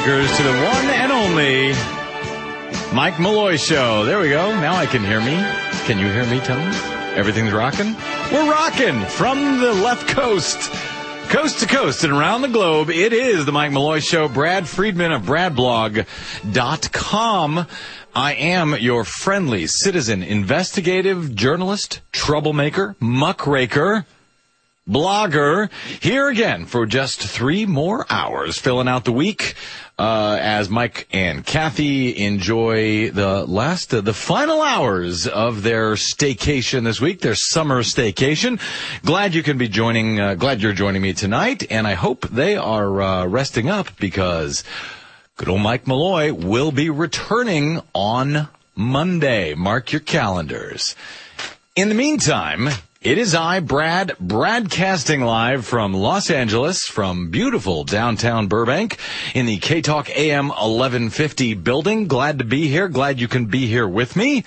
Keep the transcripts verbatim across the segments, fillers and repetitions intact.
Welcomers to the one and only Mike Malloy Show. There we go. Now I can hear me. Can you hear me, Tony? Everything's rocking? We're rocking from the left coast, coast to coast and around the globe. It is the Mike Malloy Show. Brad Friedman of brad blog dot com. I am your friendly citizen, investigative journalist, troublemaker, muckraker, blogger, here again for just three more hours, filling out the week uh, as Mike and Kathy enjoy the last, uh, the final hours of their staycation this week, their summer staycation. Glad you can be joining, uh, glad you're joining me tonight, and I hope they are uh, resting up because good old Mike Malloy will be returning on Monday. Mark your calendars. In the meantime, it is I, Brad, broadcasting live from Los Angeles, from beautiful downtown Burbank, in the K-Talk A M eleven fifty building. Glad to be here. Glad you can be here with me.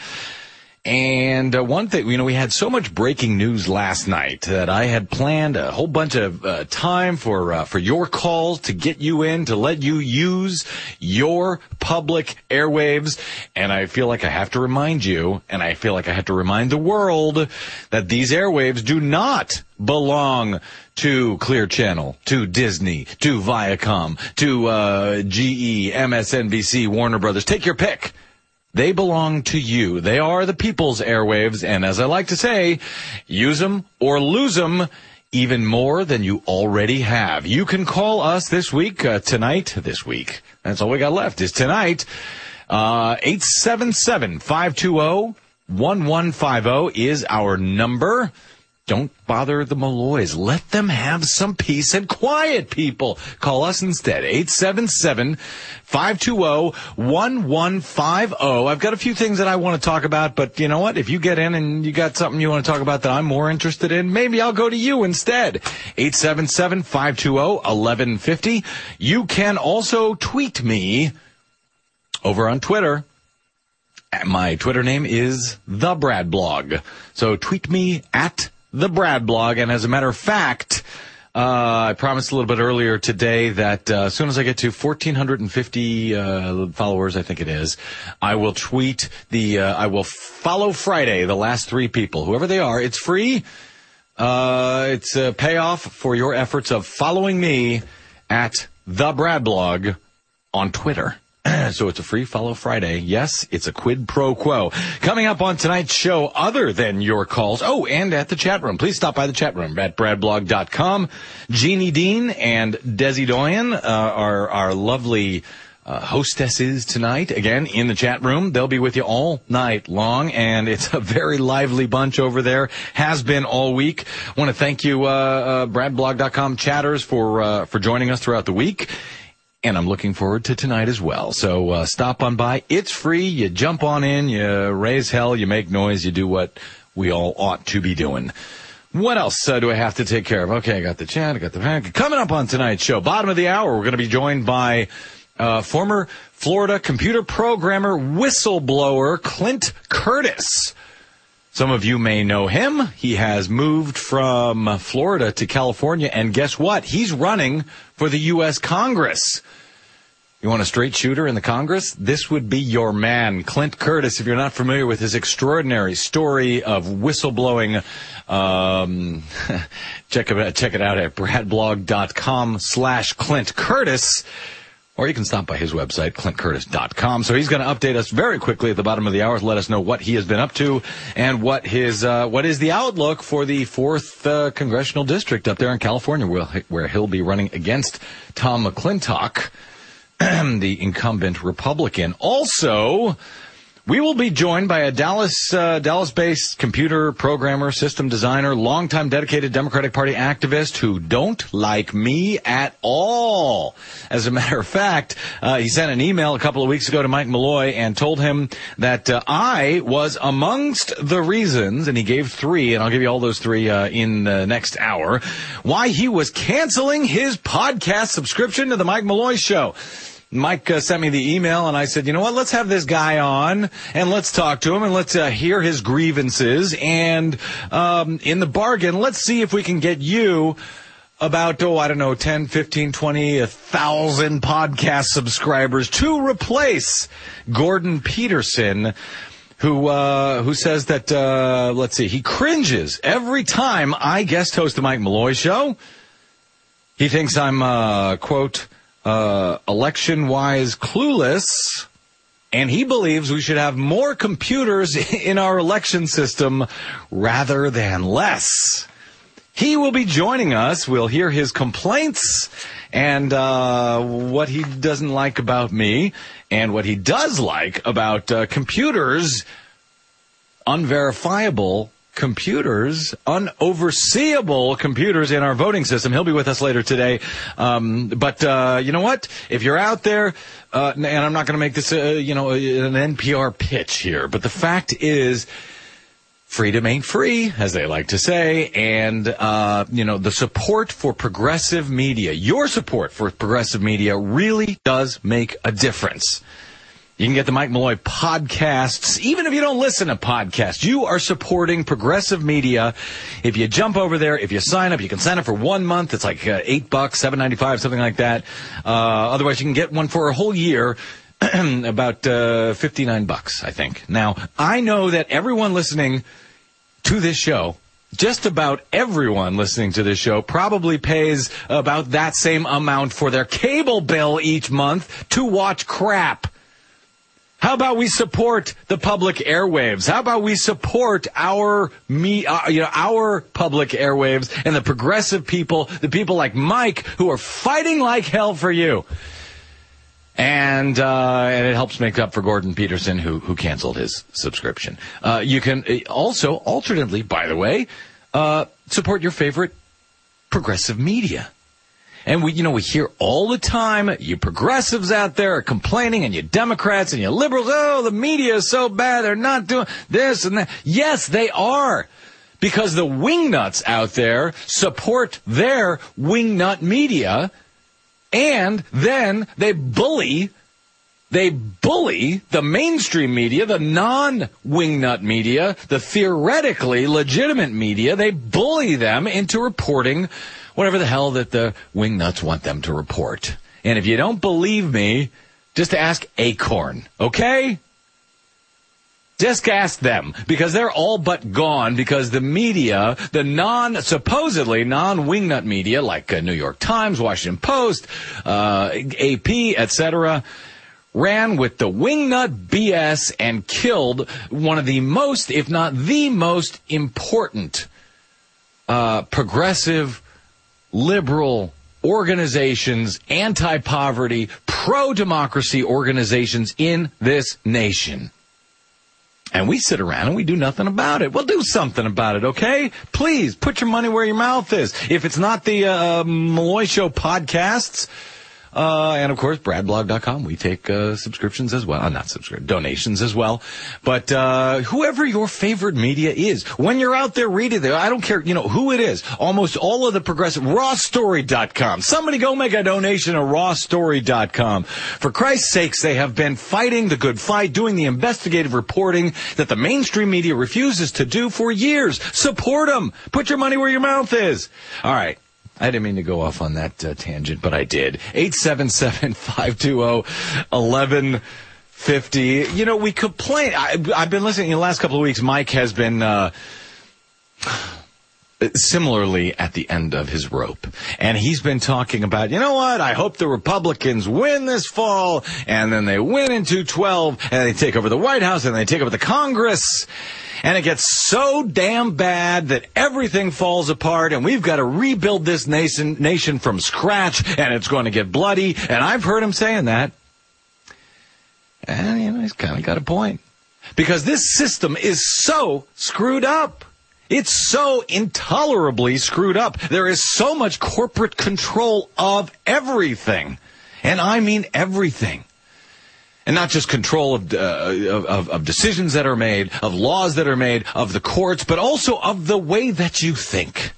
And uh, one thing, you know, we had so much breaking news last night that I had planned a whole bunch of uh, time for uh, for your calls to get you in, to let you use your public airwaves. And I feel like I have to remind you, and I feel like I have to remind the world, that these airwaves do not belong to Clear Channel, to Disney, to Viacom, to uh, G E, M S N B C, Warner Brothers. Take your pick. They belong to you. They are the people's airwaves, and as I like to say, use them or lose them even more than you already have. You can call us this week, uh, tonight, this week. That's all we got left is tonight. Uh, eight seven seven, five two zero, one one five zero is our number. Don't bother the Malloys. Let them have some peace and quiet, people. Call us instead. eight seven seven, five two zero, one one five zero. I've got a few things that I want to talk about, but you know what? If you get in and you got something you want to talk about that I'm more interested in, maybe I'll go to you instead. eight seven seven, five two zero, one one five zero. You can also tweet me over on Twitter. My Twitter name is The Brad Blog. So tweet me at The Brad Blog, and as a matter of fact, uh, I promised a little bit earlier today that uh, as soon as I get to one thousand four hundred fifty uh, followers, I think it is, I will tweet the, uh, I will follow Friday, the last three people, whoever they are. It's free. Uh, it's a payoff for your efforts of following me at The Brad Blog on Twitter. So it's a free follow Friday. Yes, it's a quid pro quo. Coming up on tonight's show, other than your calls. Oh, and at the chat room. Please stop by the chat room at brad blog dot com. Jeannie Dean and Desi Doyen uh, are our lovely uh, hostesses tonight. Again, in the chat room. They'll be with you all night long, and it's a very lively bunch over there. Has been all week. I want to thank you, uh, uh, brad blog dot com chatters, for uh, for joining us throughout the week. And I'm looking forward to tonight as well. So uh, stop on by. It's free. You jump on in. You raise hell. You make noise. You do what we all ought to be doing. What else uh, do I have to take care of? Okay, I got the chat. I got the pack. Coming up on tonight's show, bottom of the hour, we're going to be joined by uh, former Florida computer programmer, whistleblower Clint Curtis. Some of you may know him. He has moved from Florida to California, and guess what? He's running for the U S Congress. You want a straight shooter in the Congress? This would be your man, Clint Curtis. If you're not familiar with his extraordinary story of whistleblowing, um, check it, check it out at brad blog dot com slash Clint Curtis. Or you can stop by his website, clint curtis dot com. So he's going to update us very quickly at the bottom of the hour to let us know what he has been up to and what his uh, what is the outlook for the fourth uh, congressional district up there in California, where, where he'll be running against Tom McClintock, the incumbent Republican. Also, we will be joined by a Dallas, uh, Dallas-based computer programmer, system designer, longtime dedicated Democratic Party activist who don't like me at all. As a matter of fact, uh, he sent an email a couple of weeks ago to Mike Malloy and told him that uh, I was amongst the reasons, and he gave three, and I'll give you all those three uh, in the next hour, why he was canceling his podcast subscription to the Mike Malloy Show. Mike uh, sent me the email, and I said, you know what, let's have this guy on, and let's talk to him, and let's uh, hear his grievances, and um, in the bargain, let's see if we can get you about, oh, I don't know, ten, fifteen, twenty, one thousand podcast subscribers to replace Gordon Peterson, who uh, who says that, uh, let's see, he cringes every time I guest host the Mike Malloy Show. He thinks I'm, uh, quote, uh, election-wise clueless, and he believes we should have more computers in our election system rather than less. He will be joining us. We'll hear his complaints and uh, what he doesn't like about me and what he does like about uh, computers, unverifiable computers, unoverseeable computers in our voting system. He'll be with us later today. Um, but uh, you know what? If you're out there, uh, and I'm not going to make this, uh, you know, an N P R pitch here, but the fact is, freedom ain't free, as they like to say, and, uh, you know, the support for progressive media, your support for progressive media really does make a difference. You can get the Mike Malloy podcasts. Even if you don't listen to podcasts, you are supporting progressive media. If you jump over there, if you sign up, you can sign up for one month. It's like uh, eight bucks, seven ninety-five, something like that. Uh, otherwise, you can get one for a whole year, about uh, fifty-nine bucks, I think. Now, I know that everyone listening to this show, just about everyone listening to this show, probably pays about that same amount for their cable bill each month to watch crap. How about we support the public airwaves? How about we support our me, uh, you know, our public airwaves and the progressive people, the people like Mike who are fighting like hell for you. And uh, and it helps make up for Gordon Peterson, who who canceled his subscription. Uh, you can also, alternately, by the way, uh, support your favorite progressive media. And we, you know, we hear all the time, you progressives out there are complaining, and you Democrats and you liberals, oh, the media is so bad, they're not doing this and that. Yes, they are. Because the wingnuts out there support their wingnut media, and then they bully, they bully the mainstream media, the non-wingnut media, the theoretically legitimate media. They bully them into reporting whatever the hell that the wingnuts want them to report. And if you don't believe me, just ask Acorn, okay? Just ask them, because they're all but gone, because the media, the non, supposedly non-wingnut media, like uh, New York Times, Washington Post, uh, A P, et cetera, ran with the wingnut B S and killed one of the most, if not the most important, uh, progressive, liberal organizations, anti-poverty, pro-democracy organizations in this nation. And we sit around and we do nothing about it. We'll do something about it, okay? Please, put your money where your mouth is. If it's not the uh, Malloy Show podcasts, uh, and of course, brad blog dot com, we take uh, subscriptions as well. Uh, not subscriptions, donations as well. But uh, whoever your favorite media is, when you're out there reading it, I don't care, you know, who it is. Almost all of the progressive, raw story dot com. Somebody go make a donation at raw story dot com. For Christ's sakes, they have been fighting the good fight, doing the investigative reporting that the mainstream media refuses to do for years. Support them. Put your money where your mouth is. All right. I didn't mean to go off on that uh, tangent, but I did. eight seven seven, five two zero, one one five zero. You know, we complain. I, I've been listening in the last couple of weeks. Mike has been uh, similarly at the end of his rope. And he's been talking about, you know what, I hope the Republicans win this fall, and then they win in two twelve, and they take over the White House, and they take over the Congress. And it gets so damn bad that everything falls apart, and we've got to rebuild this nation, nation from scratch, and it's going to get bloody. And I've heard him saying that. And, you know, he's kind of got a point. Because this system is so screwed up. It's so intolerably screwed up. There is so much corporate control of everything. And I mean everything. And not just control of, uh, of of decisions that are made, of laws that are made, of the courts, but also of the way that you think.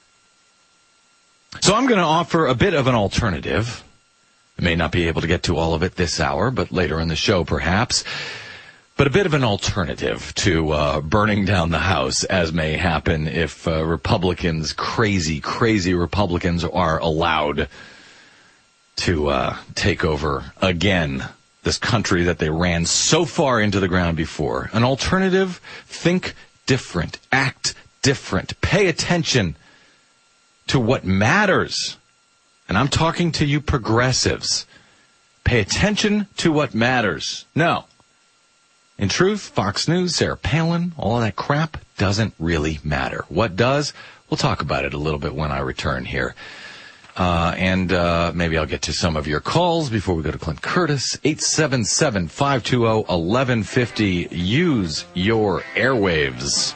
So I'm going to offer a bit of an alternative. I may not be able to get to all of it this hour, but later in the show perhaps. but a bit of an alternative to uh, burning down the House, as may happen if uh, Republicans, crazy, crazy Republicans, are allowed to uh, take over again this country that they ran so far into the ground before. An alternative: think different, act different, pay attention to what matters. And I'm talking to you progressives. Pay attention to what matters. No. In truth, Fox News, Sarah Palin, all of that crap doesn't really matter. What does? We'll talk about it a little bit when I return here. Uh, and uh, maybe I'll get to some of your calls before we go to Clint Curtis. eight seven seven, five two zero, one one five zero. Use your airwaves.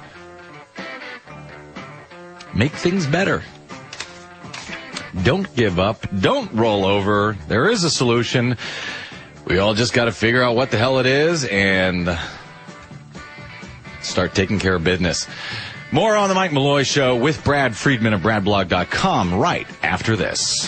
Make things better. Don't give up. Don't roll over. There is a solution. We all just got to figure out what the hell it is and start taking care of business. More on the Mike Malloy Show with Brad Friedman of brad blog dot com right after this.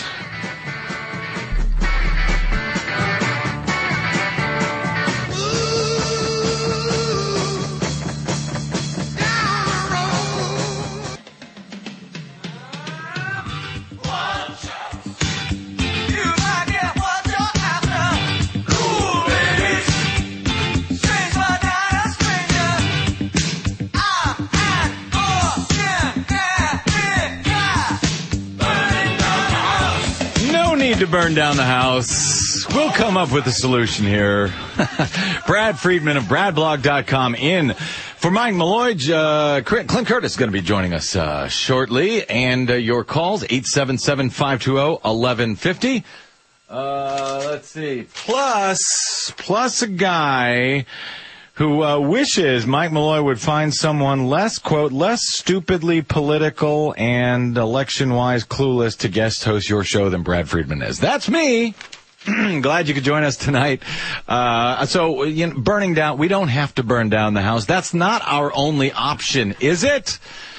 To burn down the house. We'll come up with a solution here. Brad Friedman of brad blog dot com in for Mike Malloy. Uh, Clint Curtis is going to be joining us uh, shortly. And uh, your calls, eight seven seven, five two zero, one one five zero. Uh, let's see. Plus, plus a guy who uh, wishes Mike Malloy would find someone less, quote, less stupidly political and election-wise clueless to guest host your show than Brad Friedman is. That's me. Glad you could join us tonight. Uh, so, you know, burning down, we don't have to burn down the house. That's not our only option, is it?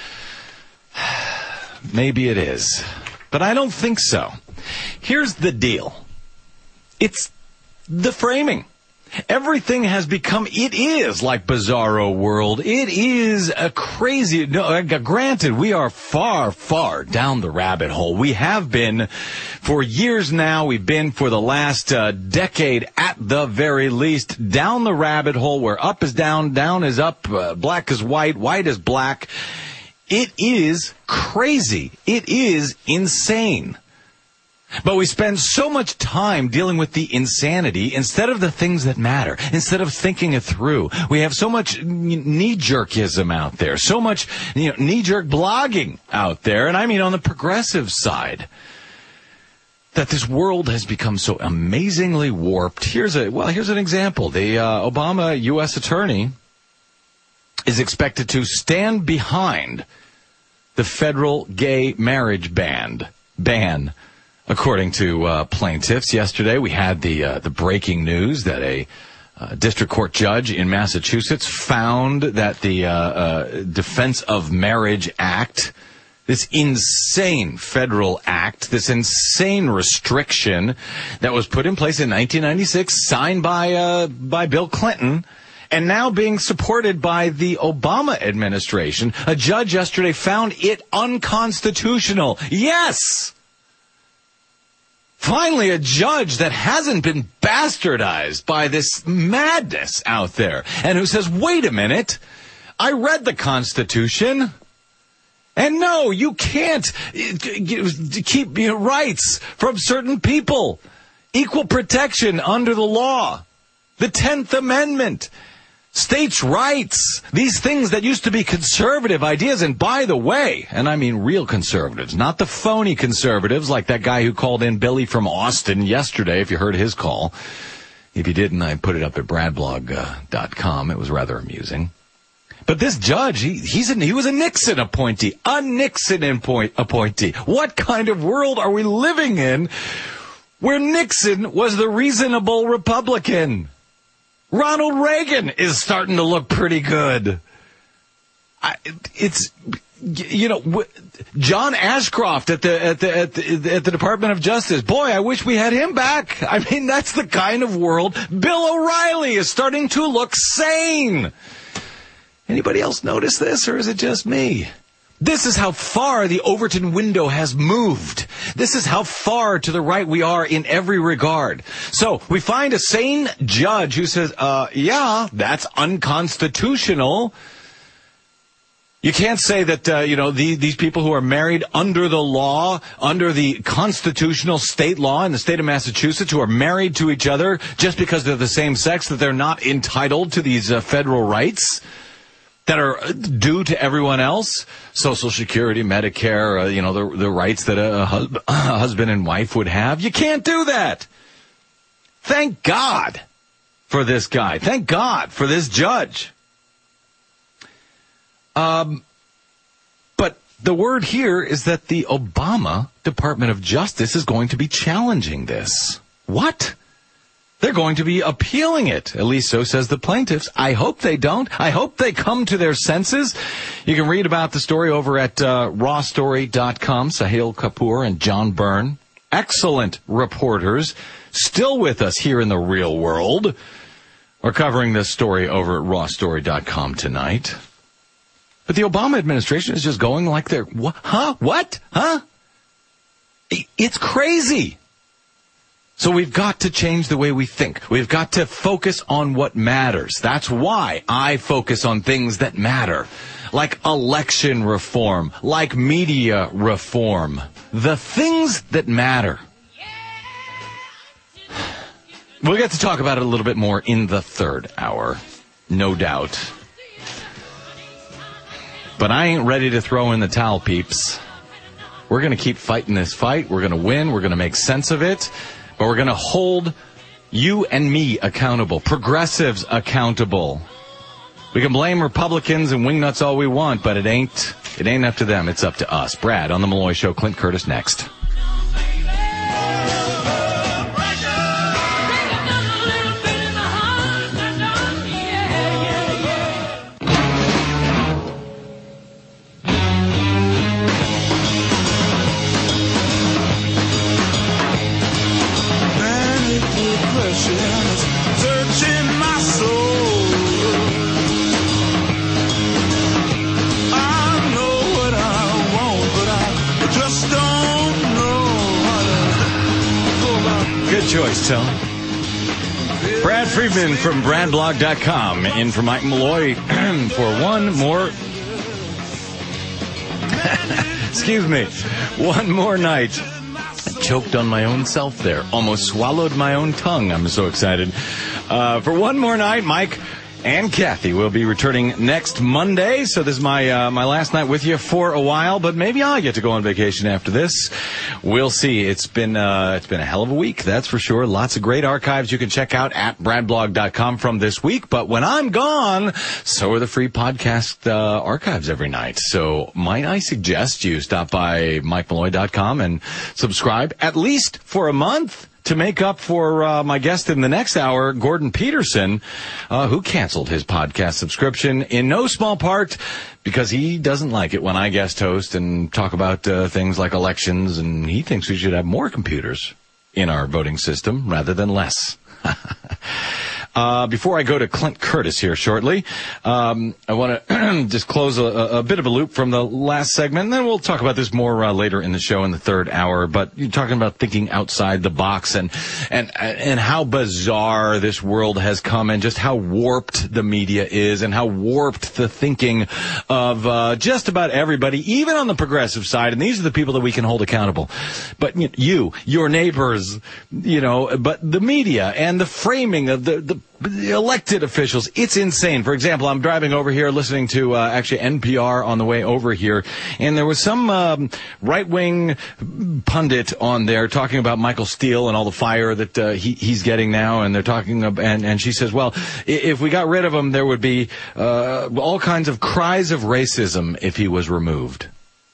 Maybe it is. But I don't think so. Here's the deal. It's the framing. Everything has become, it is like Bizarro World. It is a crazy, no, granted, we are far, far down the rabbit hole. We have been for years now. We've been for the last uh, decade at the very least down the rabbit hole where up is down, down is up, uh, black is white, white is black. It is crazy. It is insane. But we spend so much time dealing with the insanity instead of the things that matter, instead of thinking it through. We have so much knee-jerkism out there, so much you know, knee-jerk blogging out there, and I mean on the progressive side, that this world has become so amazingly warped. Here's a well, here's an example. The uh, Obama U S attorney is expected to stand behind the federal gay marriage ban. ban. According to uh, plaintiffs, yesterday we had the uh, the breaking news that a uh, district court judge in Massachusetts found that the uh, uh, Defense of Marriage Act, this insane federal act, this insane restriction that was put in place in nineteen ninety-six, signed by uh, by Bill Clinton, and now being supported by the Obama administration, a judge yesterday found it unconstitutional. Yes! Finally, a judge that hasn't been bastardized by this madness out there and who says, wait a minute, I read the Constitution, and no, you can't keep your rights from certain people. Equal protection under the law, the tenth Amendment, states' rights, these things that used to be conservative ideas. And by the way, and I mean real conservatives, not the phony conservatives like that guy who called in, Billy from Austin, yesterday, if you heard his call. If you didn't, I put it up at brad blog dot com. It was rather amusing. But this judge, he, he's a, he was a Nixon appointee, a Nixon appointee. What kind of world are we living in where Nixon was the reasonable Republican? Ronald Reagan is starting to look pretty good. I, it's you know, John Ashcroft at the, at the, at the, at the Department of Justice. Boy, I wish we had him back. I mean, that's the kind of world. Bill O'Reilly is starting to look sane. Anybody else notice this, or is it just me? This is how far the Overton window has moved. This is how far to the right we are in every regard. So we find a sane judge who says, uh, yeah, that's unconstitutional. You can't say that, uh, you know, the, these people who are married under the law, under the constitutional state law in the state of Massachusetts, who are married to each other just because they're the same sex, that they're not entitled to these uh, federal rights that are due to everyone else, Social Security, Medicare, uh, you know, the, the rights that a, hus- a husband and wife would have. You can't do that. Thank God for this guy. Thank God for this judge. Um, but the word here is that the Obama Department of Justice is going to be challenging this. What? They're going to be appealing it. At least so says the plaintiffs. I hope they don't. I hope they come to their senses. You can read about the story over at uh, raw story dot com. Sahil Kapoor and John Byrne, excellent reporters, still with us here in the real world. We're covering this story over at raw story dot com tonight. But the Obama administration is just going like they're, wh- huh? What? Huh? It's crazy. So we've got to change the way we think. We've got to focus on what matters. That's why I focus on things that matter, like election reform, like media reform, the things that matter. We'll get to talk about it a little bit more in the third hour, no doubt. But I ain't ready to throw in the towel, peeps. We're going to keep fighting this fight. We're going to win. We're going to make sense of it. But we're going to hold you and me accountable, progressives accountable. We can blame Republicans and wingnuts all we want, but it ain't it ain't up to them. It's up to us. Brad on the Malloy Show. Clint Curtis next. Choice, Tone. Brad Friedman from brad blog dot com in for Mike Malloy for one more excuse me one more night. I choked on my own self there, almost swallowed my own tongue. I'm so excited uh, for one more night. Mike and Kathy will be returning next Monday, so this is my uh, my last night with you for a while. But maybe I'll get to go on vacation after this. We'll see. It's been uh, it's been a hell of a week, that's for sure. Lots of great archives you can check out at brad blog dot com from this week. But when I'm gone, so are the free podcast uh, archives every night. So might I suggest you stop by mike malloy dot com and subscribe at least for a month, to make up for uh, my guest in the next hour, Gordon Peterson, uh, who canceled his podcast subscription in no small part because he doesn't like it when I guest host and talk about uh, things like elections, and he thinks we should have more computers in our voting system rather than less. Uh, before I go to Clint Curtis here shortly, um, I want to just close a, a bit of a loop from the last segment, and then we'll talk about this more uh, later in the show in the third hour. But you're talking about thinking outside the box and and and how bizarre this world has come, and just how warped the media is, and how warped the thinking of uh, just about everybody, even on the progressive side. And these are the people that we can hold accountable. But you, your neighbors, you know, but the media and the framing of the the The elected officials, it's insane. For example, I'm driving over here listening to uh, actually N P R on the way over here, and there was some um, right-wing pundit on there talking about Michael Steele and all the fire that uh, he, he's getting now, and they're talking about, and, and she says, well, if we got rid of him, there would be uh, all kinds of cries of racism if he was removed.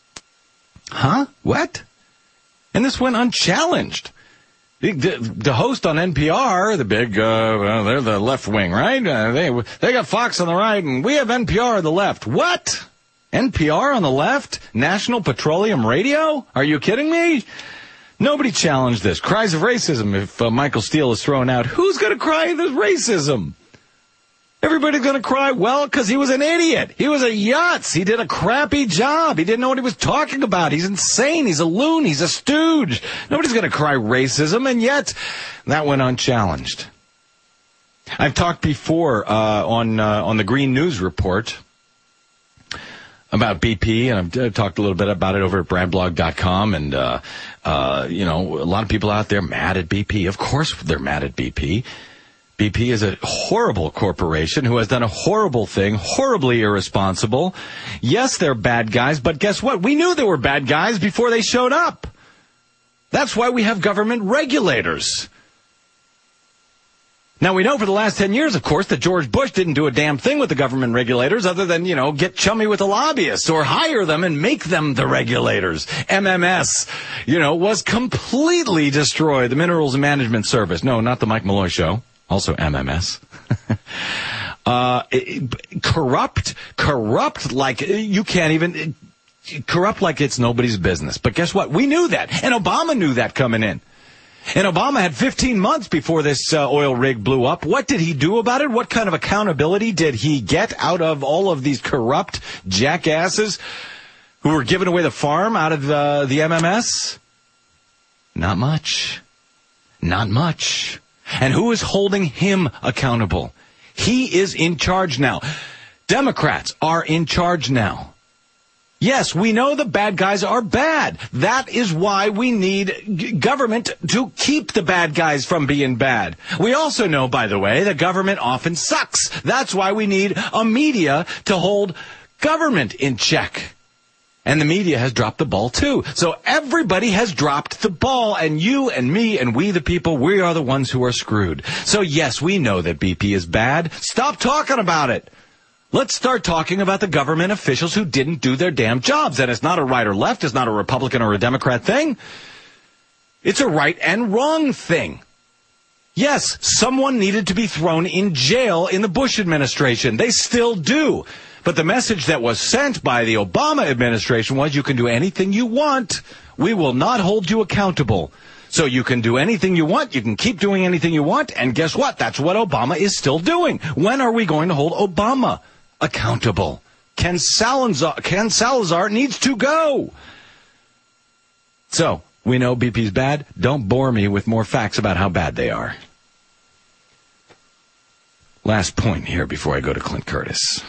Huh? What? And this went unchallenged. The, the host on N P R, the big, uh, well, they're the left wing, right? Uh, they they got Fox on the right, and we have N P R on the left. What? N P R on the left? National Petroleum Radio? Are you kidding me? Nobody challenged this. Cries of racism. If uh, Michael Steele is thrown out, who's going to cry the racism? Everybody's going to cry, well, because he was an idiot. He was a yutz. He did a crappy job. He didn't know what he was talking about. He's insane. He's a loon. He's a stooge. Nobody's going to cry racism, and yet that went unchallenged. I've talked before uh, on uh, on the Green News Report about B P, and I've, I've talked a little bit about it over at brad blog dot com, and, uh, uh, you know, a lot of people out there mad at B P. Of course they're mad at B P. B P is a horrible corporation who has done a horrible thing, horribly irresponsible. Yes, they're bad guys, but guess what? We knew they were bad guys before they showed up. That's why we have government regulators. Now, we know for the last ten years, of course, that George Bush didn't do a damn thing with the government regulators other than, you know, get chummy with the lobbyists or hire them and make them the regulators. M M S, you know, was completely destroyed. The Minerals Management Service. No, not the Mike Malloy Show. Also M M S. uh, it, corrupt, corrupt like you can't even, corrupt like it's nobody's business. But guess what? We knew that. And Obama knew that coming in. And Obama had fifteen months before this uh, oil rig blew up. What did he do about it? What kind of accountability did he get out of all of these corrupt jackasses who were giving away the farm out of uh, the M M S? Not much. Not much. And who is holding him accountable? He is in charge now. Democrats are in charge now. Yes, we know the bad guys are bad. That is why we need g- government to keep the bad guys from being bad. We also know, by the way, that government often sucks. That's why we need a media to hold government in check. And the media has dropped the ball, too. So everybody has dropped the ball, and you and me and we the people, we are the ones who are screwed. So, yes, we know that B P is bad. Stop talking about it. Let's start talking about the government officials who didn't do their damn jobs. And it's not a right or left. It's not a Republican or a Democrat thing. It's a right and wrong thing. Yes, someone needed to be thrown in jail in the Bush administration. They still do. But the message that was sent by the Obama administration was you can do anything you want. We will not hold you accountable. So you can do anything you want. You can keep doing anything you want. And guess what? That's what Obama is still doing. When are we going to hold Obama accountable? Ken Salazar, Ken Salazar needs to go. So, we know B P's bad. Don't bore me with more facts about how bad they are. Last point here before I go to Clint Curtis.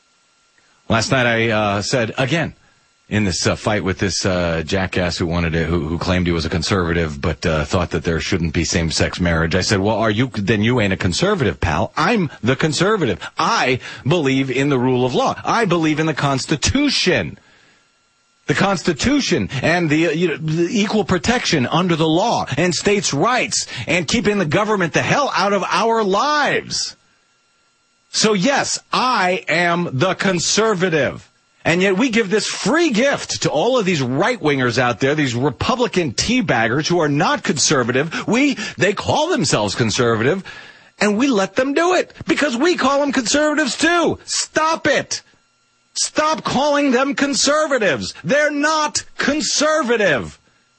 Last night I uh, said, again, in this uh, fight with this uh, jackass who wanted to, who, who claimed he was a conservative but uh, thought that there shouldn't be same-sex marriage. I said, well, are you, then you ain't a conservative, pal. I'm the conservative. I believe in the rule of law. I believe in the Constitution. The Constitution and the, you know, the equal protection under the law and states' rights and keeping the government the hell out of our lives. So, yes, I am the conservative. And yet we give this free gift to all of these right-wingers out there, these Republican teabaggers who are not conservative. We, they call themselves conservative, and we let them do it because we call them conservatives too. Stop it. Stop calling them conservatives. They're not conservative.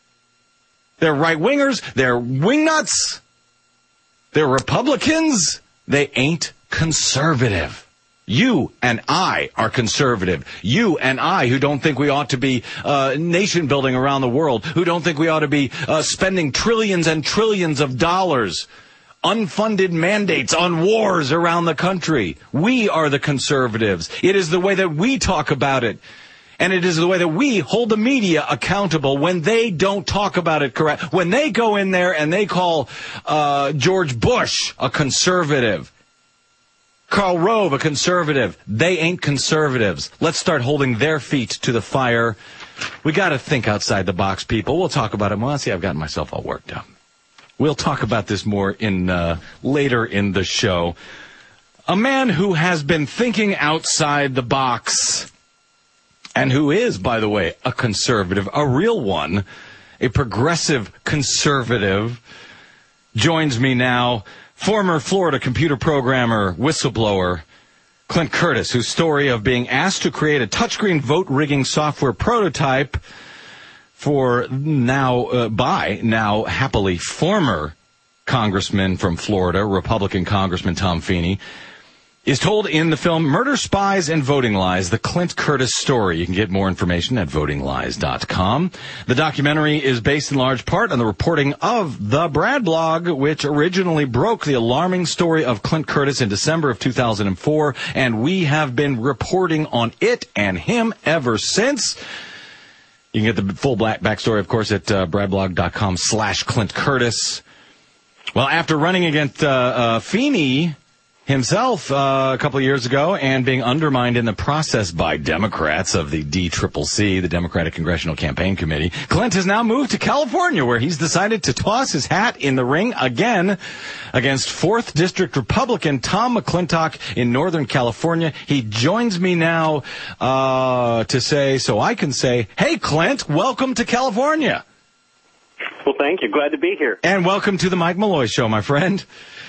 They're right-wingers. They're wingnuts. They're Republicans. They ain't conservative. You and I are conservative. You and I who don't think we ought to be uh, nation building around the world, who don't think we ought to be uh, spending trillions and trillions of dollars, unfunded mandates on wars around the country. We are the conservatives. It is the way that we talk about it. And it is the way that we hold the media accountable when they don't talk about it correct. When they go in there and they call uh, George Bush a conservative, Karl Rove a conservative, they ain't conservatives. Let's start holding their feet to the fire. We got to think outside the box, people. We'll talk about it more. See, I've gotten myself all worked up. We'll talk about this more in uh, later in the show. A man who has been thinking outside the box and who is, by the way, a conservative, a real one, a progressive conservative, joins me now. Former Florida computer programmer, whistleblower, Clint Curtis, whose story of being asked to create a touchscreen vote rigging software prototype for now, uh, by now happily former Congressman from Florida, Republican Congressman Tom Feeney, is told in the film Murder, Spies, and Voting Lies, the Clint Curtis story. You can get more information at voting lies dot com. The documentary is based in large part on the reporting of the Brad blog, which originally broke the alarming story of Clint Curtis in December of two thousand four, and we have been reporting on it and him ever since. You can get the full black backstory, of course, at uh, bradblog dot com slash Clint Curtis. Well, after running against uh, uh, Feeney himself uh, a couple of years ago and being undermined in the process by Democrats of the D C C C, the Democratic Congressional Campaign Committee, Clint has now moved to California, where he's decided to toss his hat in the ring again against fourth District Republican Tom McClintock in Northern California. He joins me now uh, to say, so I can say, hey, Clint, welcome to California. Well, thank you. Glad to be here. And welcome to the Mike Malloy Show, my friend.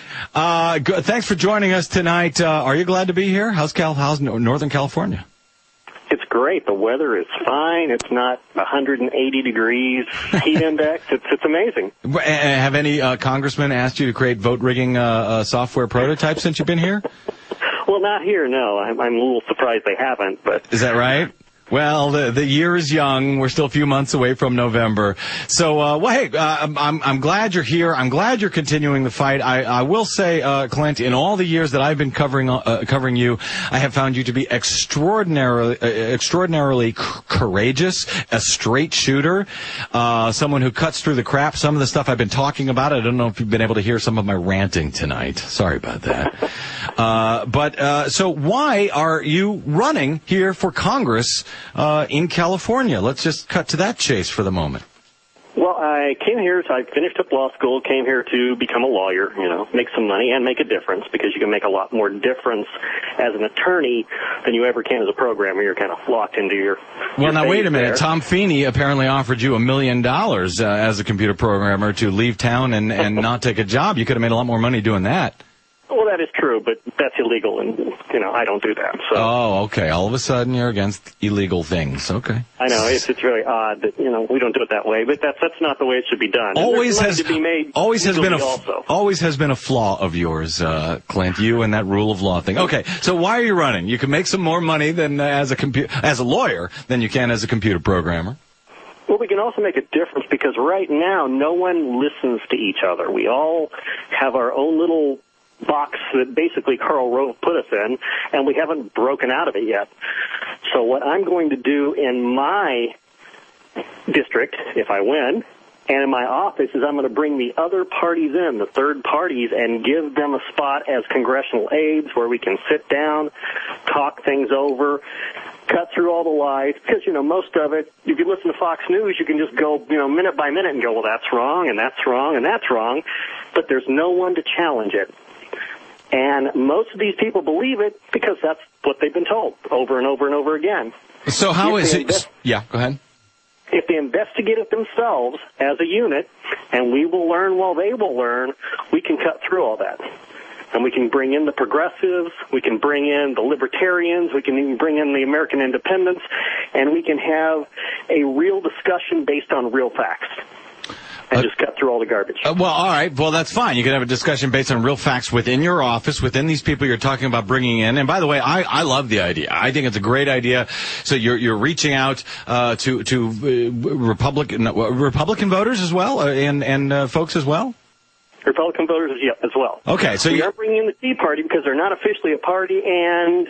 Uh, g- thanks for joining us tonight. Uh, are you glad to be here? How's Cal? How's Northern California? It's great. The weather is fine. It's not one hundred eighty degrees heat index. It's it's amazing. Have any uh, congressmen asked you to create vote rigging uh, uh, software prototypes since you've been here? Well, not here. No, I'm, I'm a little surprised they haven't. But is that right? Well, the the year is young. We're still a few months away from November. So, uh, well, hey, uh, I'm I'm glad you're here. I'm glad you're continuing the fight. I, I will say, uh, Clint, in all the years that I've been covering uh, covering you, I have found you to be extraordinarily uh, extraordinarily c- courageous, a straight shooter, uh, someone who cuts through the crap. Some of the stuff I've been talking about, I don't know if you've been able to hear some of my ranting tonight. Sorry about that. Uh, but uh, so, why are you running here for Congress? Uh, in California? Let's just cut to that chase for the moment. Well, I came here, so I finished up law school, came here to become a lawyer, you know, make some money and make a difference, because you can make a lot more difference as an attorney than you ever can as a programmer. You're kind of locked into your Well, your now, wait a minute. there. Tom Feeney apparently offered you a million dollars uh, as a computer programmer to leave town and, and not take a job. You could have made a lot more money doing that. Well, that is true, but that's illegal, and, you know, I don't do that. So. Oh, okay. All of a sudden, you're against illegal things. Okay. I know, it's it's really odd that, you know, we don't do it that way, but that's that's not the way it should be done. Always has, to be made always has been a, also. always has been a flaw of yours, uh, Clint, you and that rule of law thing. Okay, so why are you running? You can make some more money than uh, as a compu- as a lawyer than you can as a computer programmer. Well, we can also make a difference because right now no one listens to each other. We all have our own little box that basically Karl Rove put us in, and we haven't broken out of it yet. So what I'm going to do in my district, if I win, and in my office, is I'm going to bring the other parties in, the third parties, and give them a spot as congressional aides where we can sit down, talk things over, cut through all the lies, because, you know, most of it, if you listen to Fox News, you can just go, you know, minute by minute and go, well, that's wrong, and that's wrong, and that's wrong, but there's no one to challenge it. And most of these people believe it because that's what they've been told over and over and over again. So how if is it? Invest- yeah, go ahead. If they investigate it themselves as a unit, and we will learn while they will learn, we can cut through all that. And we can bring in the progressives, we can bring in the libertarians, we can even bring in the American independents, and we can have a real discussion based on real facts. And uh, just cut through all the garbage. Uh, well, all right. Well, that's fine. You can have a discussion based on real facts within your office, within these people you're talking about bringing in. And by the way, I, I love the idea. I think it's a great idea. So you're you're reaching out uh, to to uh, Republican Republican voters as well, uh, and and uh, folks as well. Republican voters, yeah, as well. Okay, so we you are bringing in the Tea Party because they're not officially a party, and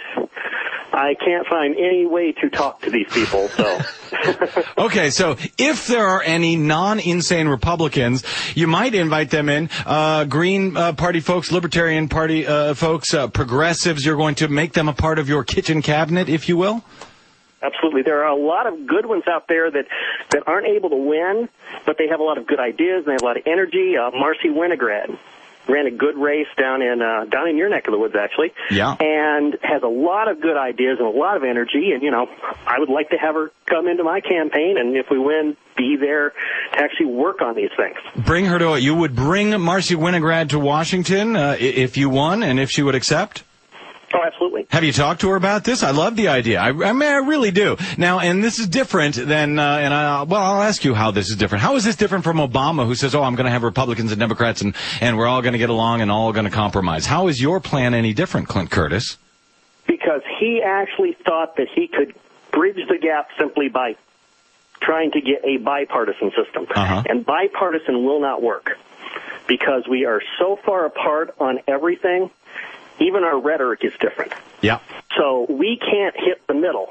I can't find any way to talk to these people. So, okay, so if there are any non-insane Republicans, you might invite them in. Uh, Green uh, Party folks, Libertarian Party uh, folks, uh, progressives. You're going to make them a part of your kitchen cabinet, if you will. Absolutely. There are a lot of good ones out there that, that aren't able to win, but they have a lot of good ideas and they have a lot of energy. Uh, Marcy Winograd ran a good race down in uh, down in your neck of the woods, actually. Yeah. And has a lot of good ideas and a lot of energy. And, you know, I would like to have her come into my campaign, and if we win, be there to actually work on these things. Bring her to it. You would bring Marcy Winograd to Washington uh, if you won and if she would accept? Oh, absolutely. Have you talked to her about this? I love the idea. I, I mean, I really do. Now, and this is different than, uh, and I, well, I'll ask you how this is different. How is this different from Obama, who says, oh, I'm going to have Republicans and Democrats, and, and we're all going to get along and all going to compromise? How is your plan any different, Clint Curtis? Because he actually thought that he could bridge the gap simply by trying to get a bipartisan system. Uh-huh. And bipartisan will not work because we are so far apart on everything. Even our rhetoric is different. Yeah. So we can't hit the middle.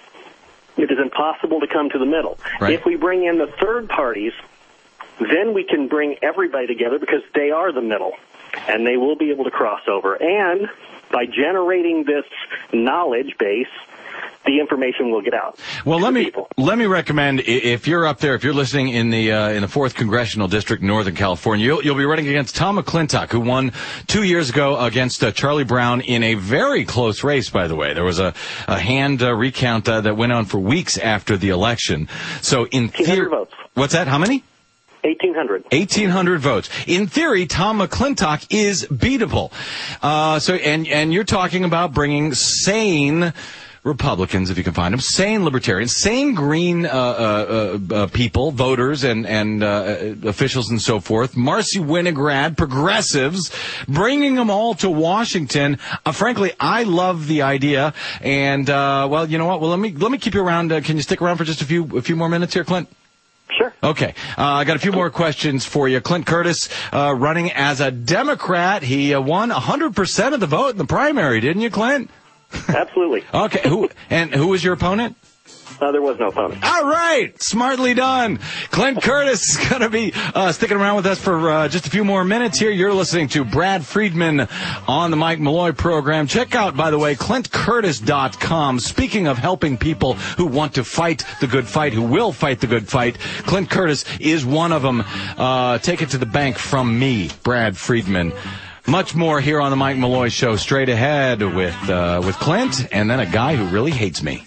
It is impossible to come to the middle. Right. If we bring in the third parties, then we can bring everybody together because they are the middle, and they will be able to cross over. And by generating this knowledge base, the information will get out. Well, let me people. let me recommend, if you're up there, if you're listening in the uh, in the fourth Congressional District, Northern California, you'll, you'll be running against Tom McClintock, who won two years ago against uh, Charlie Brown in a very close race. By the way, there was a, a hand uh, recount uh, that went on for weeks after the election. So in theory, votes. What's that? How many? eighteen hundred. eighteen hundred votes. In theory, Tom McClintock is beatable. Uh, so, and and you're talking about bringing sane Republicans, if you can find them, sane libertarians, sane green uh, uh, uh, people, voters, and and uh, officials and so forth. Marcy Winograd, progressives, bringing them all to Washington. Uh, frankly, I love the idea. And uh, well, you know what? Well, let me let me keep you around. Uh, can you stick around for just a few a few more minutes here, Clint? Sure. Okay. Uh, I got a few more questions for you. Clint Curtis, uh, running as a Democrat. He uh, won one hundred percent of the vote in the primary, didn't you, Clint? Absolutely. Okay. Who and who was your opponent? Uh, there was no opponent. All right. Smartly done. Clint Curtis is going to be uh, sticking around with us for uh, just a few more minutes here. You're listening to Brad Friedman on the Mike Malloy program. Check out, by the way, clint curtis dot com. Speaking of helping people who want to fight the good fight, who will fight the good fight, Clint Curtis is one of them. Uh, take it to the bank from me, Brad Friedman. Much more here on the Mike Malloy Show. Straight ahead with uh, with Clint, and then a guy who really hates me.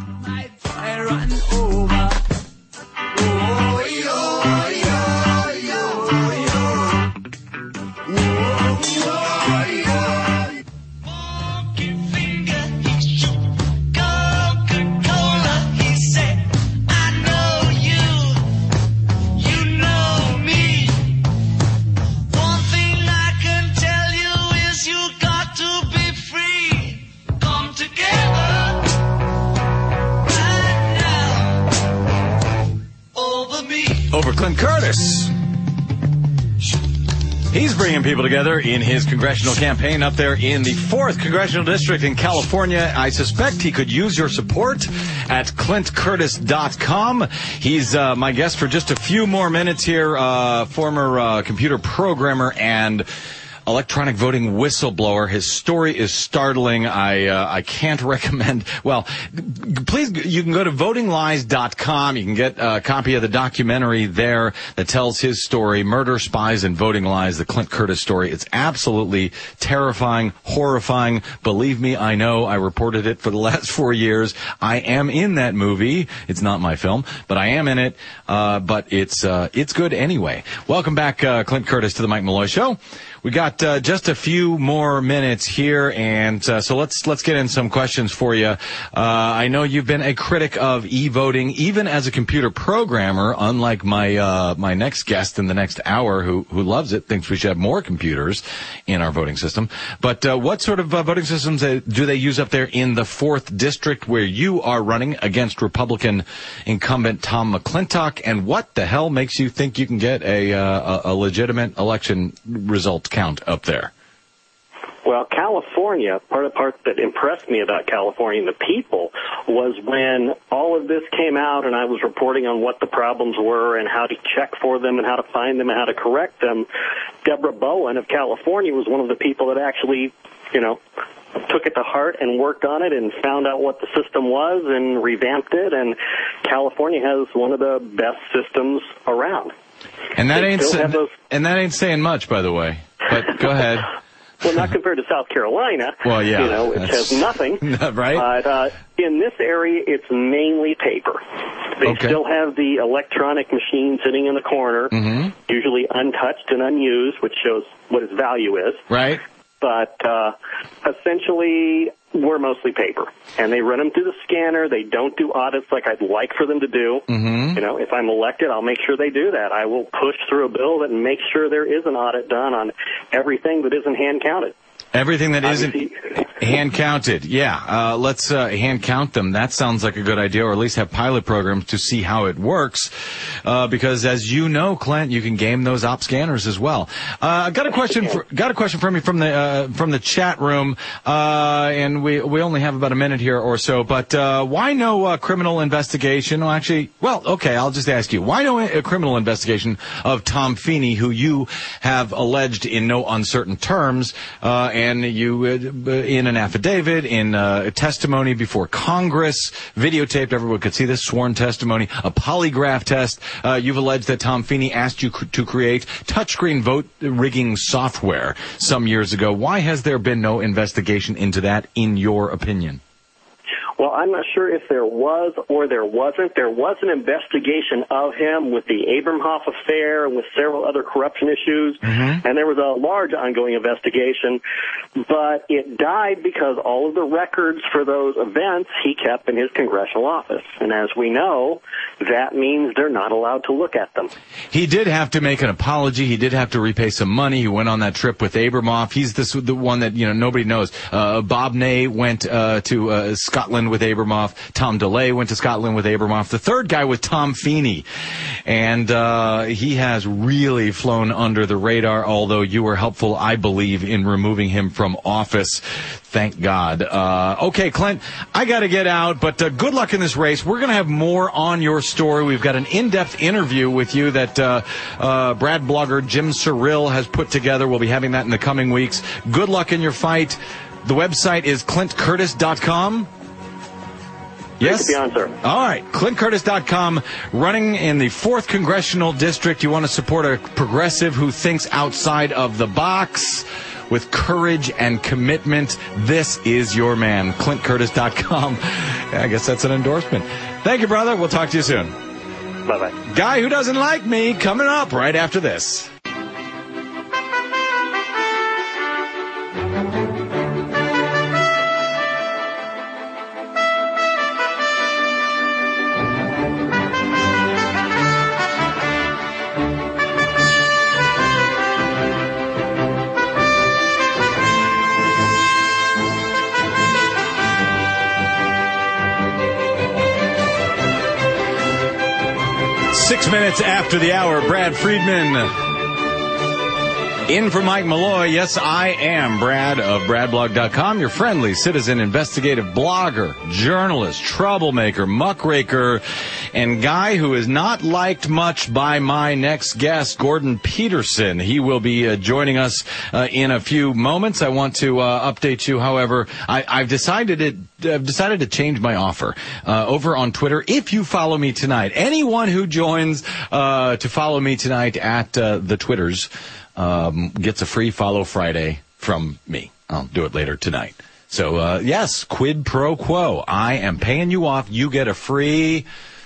Over Clint Curtis. He's bringing people together in his congressional campaign up there in the fourth Congressional District in California. I suspect he could use your support at clint curtis dot com. He's uh, my guest for just a few more minutes here, uh, former uh, computer programmer and electronic voting whistleblower. His story is startling. I uh, I can't recommend. Well, please, you can go to voting lies dot com. You can get a copy of the documentary there that tells his story, Murder, Spies, and Voting Lies, the Clint Curtis story. It's absolutely terrifying, horrifying. Believe me, I know. I reported it for the last four years. I am in that movie. It's not my film, but I am in it. Uh, but it's uh, it's good anyway. Welcome back, uh, Clint Curtis, to the Mike Malloy Show. We got uh, just a few more minutes here, and uh, so let's let's get in some questions for you. Uh, I know you've been a critic of e-voting, even as a computer programmer. Unlike my uh, my next guest in the next hour, who who loves it, thinks we should have more computers in our voting system. But uh, what sort of uh, voting systems uh, do they use up there in the fourth district, where you are running against Republican incumbent Tom McClintock? And what the hell makes you think you can get a uh, a legitimate election result count up there? Well, California, part of the part that impressed me about California and the people was when all of this came out and I was reporting on what the problems were and how to check for them and how to find them and how to correct them. Deborah Bowen of California was one of the people that actually, you know, took it to heart and worked on it and found out what the system was and revamped it. And California has one of the best systems around. And that They ain't still sa- have those- and that ain't saying much, by the way. But go ahead. Well, not compared to South Carolina. Well, yeah, You know, it that's- has nothing. Right? But uh, in this area, it's mainly paper. They Okay. still have the electronic machine sitting in the corner, Mm-hmm. usually untouched and unused, which shows what its value is. Right? but uh, essentially we're mostly paper. And they run them through the scanner. They don't do audits like I'd like for them to do. Mm-hmm. You know, if I'm elected, I'll make sure they do that. I will push through a bill that makes sure there is an audit done on everything that isn't hand-counted. Everything that isn't hand counted. Yeah, uh, let's uh, hand count them. That sounds like a good idea, or at least have pilot programs to see how it works. Uh, because as you know, Clint, you can game those op scanners as well. Uh, got a question for, got a question from you from the, uh, from the chat room. Uh, and we, we only have about a minute here or so, but, uh, why no, uh, criminal investigation? Well, actually, well, okay, I'll just ask you. Why no a criminal investigation of Tom Feeney, who you have alleged in no uncertain terms, uh, and you, uh, in an affidavit, in uh, testimony before Congress, videotaped, everyone could see this, sworn testimony, a polygraph test, uh, you've alleged that Tom Feeney asked you to create touchscreen vote rigging software some years ago. Why has there been no investigation into that, in your opinion? Well, I'm not sure if there was or there wasn't. There was an investigation of him with the Abramoff affair and with several other corruption issues, mm-hmm. and there was a large ongoing investigation, but it died because all of the records for those events he kept in his congressional office. And as we know, that means they're not allowed to look at them. He did have to make an apology. He did have to repay some money. He went on that trip with Abramoff. He's this, the one that, you know, nobody knows. Uh, Bob Ney went uh, to uh, Scotland with Abramoff. Tom DeLay went to Scotland with Abramoff. The third guy was Tom Feeney. And uh, he has really flown under the radar, although you were helpful, I believe, in removing him from office. Thank God. Uh, okay, Clint, I got to get out, but uh, good luck in this race. We're going to have more on your story. We've got an in-depth interview with you that uh, uh, Brad blogger Jim Cyril has put together. We'll be having that in the coming weeks. Good luck in your fight. The website is clint curtis dot com. Yes? To be on, sir. All right. clint curtis dot com, running in the fourth Congressional District. You want to support a progressive who thinks outside of the box with courage and commitment. This is your man, clint curtis dot com. I guess that's an endorsement. Thank you, brother. We'll talk to you soon. Bye-bye. Guy Who Doesn't Like Me coming up right after this. Six minutes after the hour, Brad Friedman in for Mike Malloy. Yes, I am Brad of brad blog dot com, your friendly citizen investigative blogger, journalist, troublemaker, muckraker, and guy who is not liked much by my next guest, Gordon Peterson. He will be uh, joining us uh, in a few moments. I want to uh, update you, however, I, I've decided it. I've decided to change my offer uh, over on Twitter. If you follow me tonight, anyone who joins uh, to follow me tonight at uh, the Twitters um, gets a free Follow Friday from me. I'll do it later tonight. So, uh, yes, quid pro quo. I am paying you off. You get a free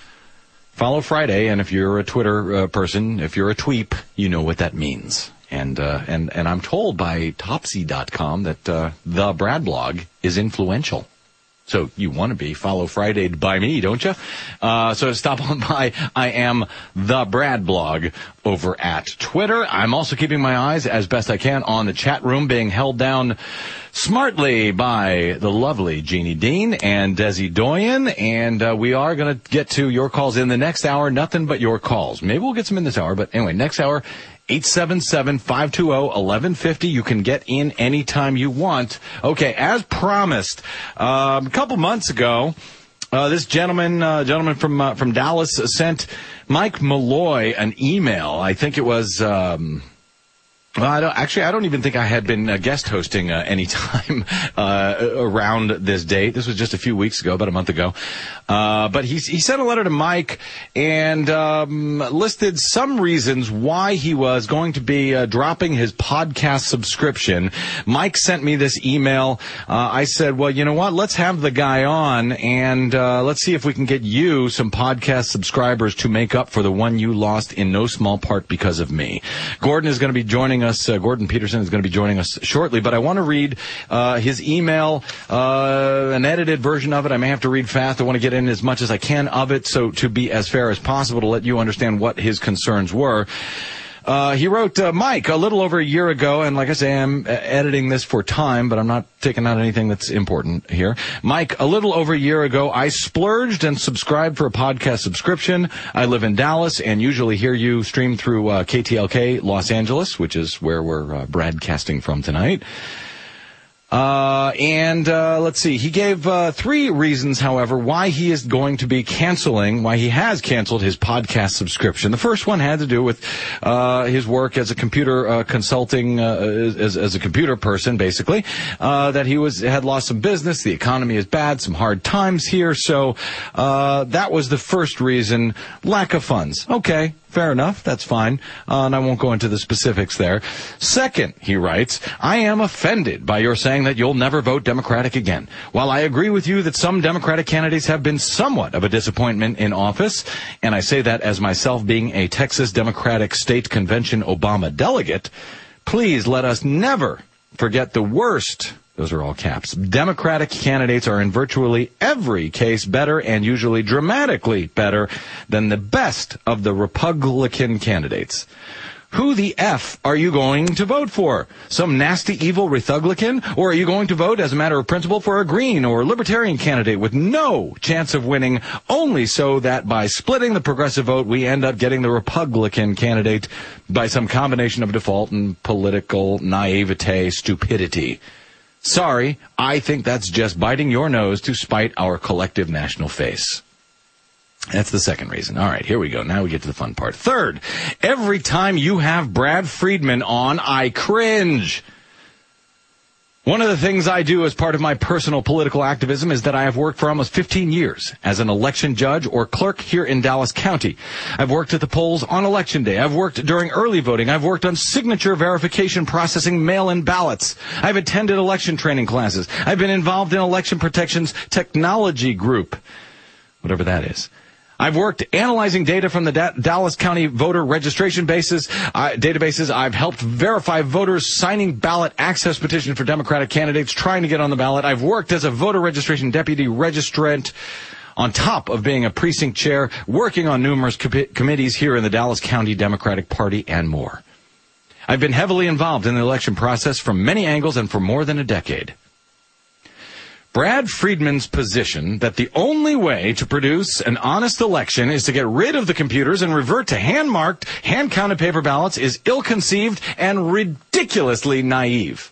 Follow Friday. And if you're a Twitter uh, person, if you're a tweep, you know what that means. And uh, and and I'm told by Topsy dot com that uh, the Brad blog is influential. So you want to be Follow Friday'd by me, don't you? Uh, so to stop on by, I am the Brad blog over at Twitter. I'm also keeping my eyes as best I can on the chat room, being held down smartly by the lovely Jeannie Dean and Desi Doyen. And uh, we are going to get to your calls in the next hour. Nothing but your calls. Maybe we'll get some in this hour, but anyway, next hour, eight seven seven, five two zero, one one five zero. You can get in anytime you want. Okay, as promised, um, a couple months ago, uh, this gentleman, uh, gentleman from uh, from Dallas sent Mike Malloy an email. I think it was. Um, Well, I don't, actually, I don't even think I had been uh, guest hosting uh, any time uh, around this date. This was just a few weeks ago, about a month ago. Uh, but he, he sent a letter to Mike and um, listed some reasons why he was going to be uh, dropping his podcast subscription. Mike sent me this email. Uh, I said, well, you know what? Let's have the guy on, and uh, let's see if we can get you some podcast subscribers to make up for the one you lost in no small part because of me. Gordon is going to be joining us us. Uh, Gordon Peterson is going to be joining us shortly, but I want to read uh, his email, uh, an edited version of it. I may have to read fast. I want to get in as much as I can of it, so to be as fair as possible to let you understand what his concerns were. Uh, he wrote, uh, Mike, a little over a year ago, and like I say, I'm editing this for time, but I'm not taking out anything that's important here. Mike, a little over a year ago, I splurged and subscribed for a podcast subscription. I live in Dallas and usually hear you stream through uh, K T L K Los Angeles, which is where we're uh, broadcasting from tonight. Uh, and, uh, let's see, he gave, uh, three reasons, however, why he is going to be canceling, why he has canceled his podcast subscription. The first one had to do with, uh, his work as a computer, uh, consulting, uh, as, as a computer person, basically, uh, that he was, had lost some business, the economy is bad, some hard times here, so, uh, that was the first reason, lack of funds. Okay. Fair enough. That's fine. Uh, and I won't go into the specifics there. Second, he writes, I am offended by your saying that you'll never vote Democratic again. While I agree with you that some Democratic candidates have been somewhat of a disappointment in office, and I say that as myself being a Texas Democratic State Convention Obama delegate, please let us never forget the worst. Those are all caps. Democratic candidates are in virtually every case better and usually dramatically better than the best of the Republican candidates. Who the F are you going to vote for? Some nasty, evil Republican? Or are you going to vote as a matter of principle for a Green or Libertarian candidate with no chance of winning, only so that by splitting the progressive vote, we end up getting the Republican candidate by some combination of default and political naivete stupidity? Sorry, I think that's just biting your nose to spite our collective national face. That's the second reason. All right, here we go. Now we get to the fun part. Third, every time you have Brad Friedman on, I cringe. One of the things I do as part of my personal political activism is that I have worked for almost fifteen years as an election judge or clerk here in Dallas County. I've worked at the polls on Election Day. I've worked during early voting. I've worked on signature verification processing mail-in ballots. I've attended election training classes. I've been involved in Election Protection's technology group, whatever that is. I've worked analyzing data from the da- Dallas County voter registration bases, uh, databases. I've helped verify voters signing ballot access petition for Democratic candidates trying to get on the ballot. I've worked as a voter registration deputy registrant on top of being a precinct chair, working on numerous co- committees here in the Dallas County Democratic Party and more. I've been heavily involved in the election process from many angles and for more than a decade. Brad Friedman's position that the only way to produce an honest election is to get rid of the computers and revert to hand-marked, hand-counted paper ballots is ill-conceived and ridiculously naive.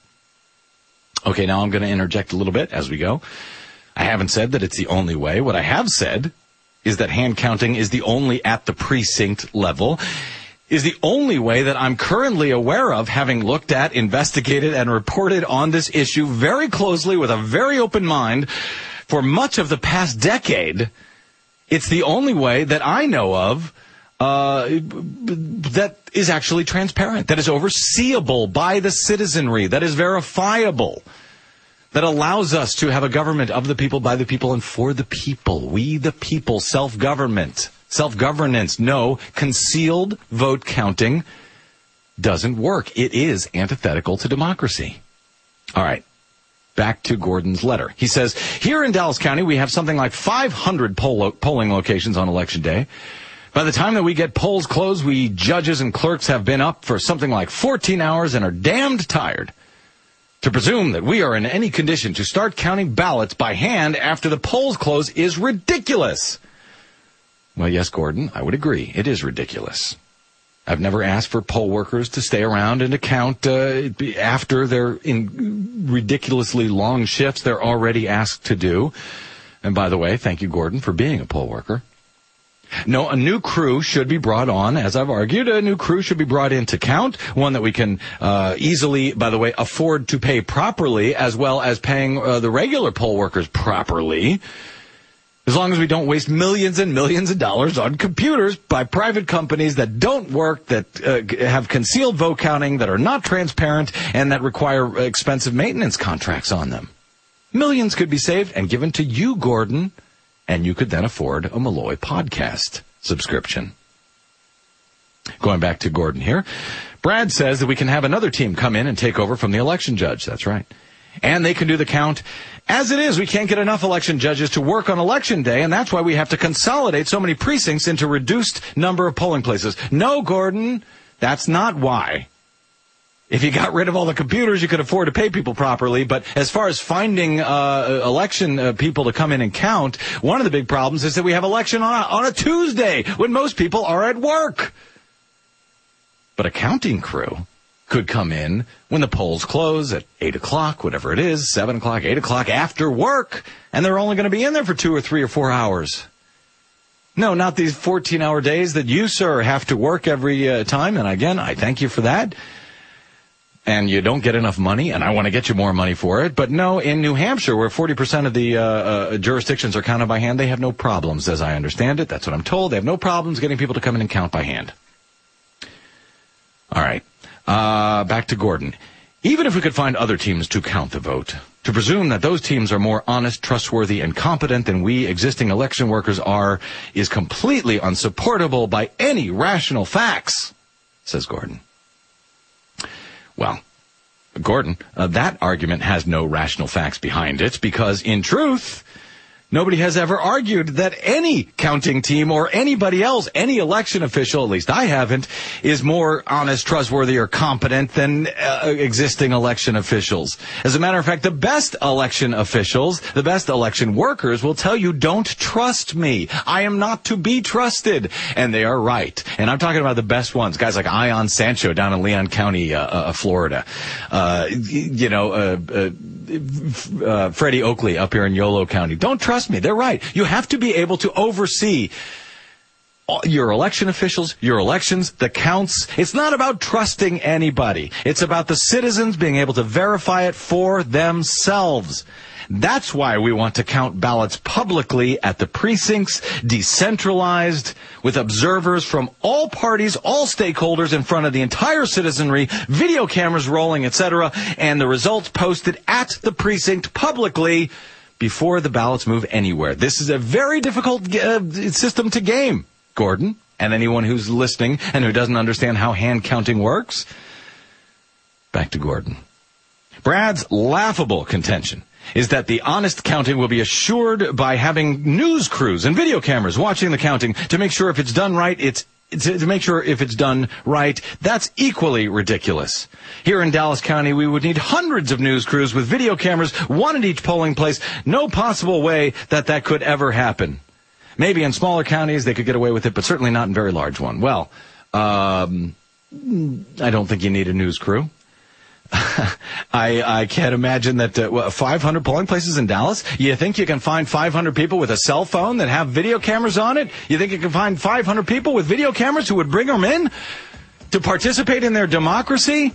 Okay, now I'm going to interject a little bit as we go. I haven't said that it's the only way. What I have said is that hand counting is the only at the precinct level, is the only way that I'm currently aware of, having looked at, investigated, and reported on this issue very closely with a very open mind for much of the past decade. It's the only way that I know of uh, that is actually transparent, that is overseeable by the citizenry, that is verifiable, that allows us to have a government of the people, by the people, and for the people. We the people, self-government. Self-governance, no, concealed vote counting doesn't work. It is antithetical to democracy. All right, back to Gordon's letter. He says, here in Dallas County, we have something like five hundred poll lo- polling locations on Election Day. By the time that we get polls closed, we judges and clerks have been up for something like fourteen hours and are damned tired. To presume that we are in any condition to start counting ballots by hand after the polls close is ridiculous. Well, yes, Gordon, I would agree. It is ridiculous. I've never asked for poll workers to stay around and to count uh, after their in ridiculously long shifts they're already asked to do. And by the way, thank you, Gordon, for being a poll worker. No, a new crew should be brought on, as I've argued. A new crew should be brought in to count, one that we can uh, easily, by the way, afford to pay properly, as well as paying uh, the regular poll workers properly. As long as we don't waste millions and millions of dollars on computers by private companies that don't work, that uh, have concealed vote counting, that are not transparent, and that require expensive maintenance contracts on them. Millions could be saved and given to you, Gordon, and you could then afford a Malloy podcast subscription. Going back to Gordon here. Brad says that we can have another team come in and take over from the election judge. That's right. And they can do the count. As it is, we can't get enough election judges to work on election day, and that's why we have to consolidate so many precincts into reduced number of polling places. No, Gordon, that's not why. If you got rid of all the computers, you could afford to pay people properly. But as far as finding uh, election uh, people to come in and count, one of the big problems is that we have election on a, on a Tuesday when most people are at work. But a counting crew could come in when the polls close at eight o'clock, whatever it is, seven o'clock, eight o'clock, after work, and they're only going to be in there for two or three or four hours. No, not these fourteen-hour days that you, sir, have to work every uh, time. And again, I thank you for that. And you don't get enough money, and I want to get you more money for it. But no, in New Hampshire, where forty percent of the uh, uh, jurisdictions are counted by hand, they have no problems, as I understand it. That's what I'm told. They have no problems getting people to come in and count by hand. All right. Uh, back to Gordon. Even if we could find other teams to count the vote, to presume that those teams are more honest, trustworthy, and competent than we existing election workers are is completely unsupportable by any rational facts, says Gordon. Well, Gordon, uh, that argument has no rational facts behind it because, in truth, nobody has ever argued that any counting team or anybody else, any election official, at least I haven't, is more honest, trustworthy, or competent than uh, existing election officials. As a matter of fact, the best election officials, the best election workers will tell you, don't trust me. I am not to be trusted. And they are right. And I'm talking about the best ones, guys like Ion Sancho down in Leon County, uh, uh, Florida. Uh, you know, uh, uh, uh, Freddie Oakley up here in Yolo County. Don't trust me. They're right. You have to be able to oversee your election officials, your elections, the counts. It's not about trusting anybody. It's about the citizens being able to verify it for themselves. That's why we want to count ballots publicly at the precincts, decentralized, with observers from all parties, all stakeholders in front of the entire citizenry, video cameras rolling, et cetera, and the results posted at the precinct publicly before the ballots move anywhere. This is a very difficult uh, system to game, Gordon, and anyone who's listening and who doesn't understand how hand counting works. Back to Gordon. Brad's laughable contention is that the honest counting will be assured by having news crews and video cameras watching the counting to make sure if it's done right, it's to make sure if it's done right. That's equally ridiculous. Here in Dallas County, we would need hundreds of news crews with video cameras, one at each polling place. No possible way that that could ever happen. Maybe in smaller counties they could get away with it, but certainly not in very large ones. Well, um, I don't think you need a news crew. I, I can't imagine that uh, five hundred polling places in Dallas. You think you can find five hundred people with a cell phone that have video cameras on it? You think you can find five hundred people with video cameras who would bring them in to participate in their democracy?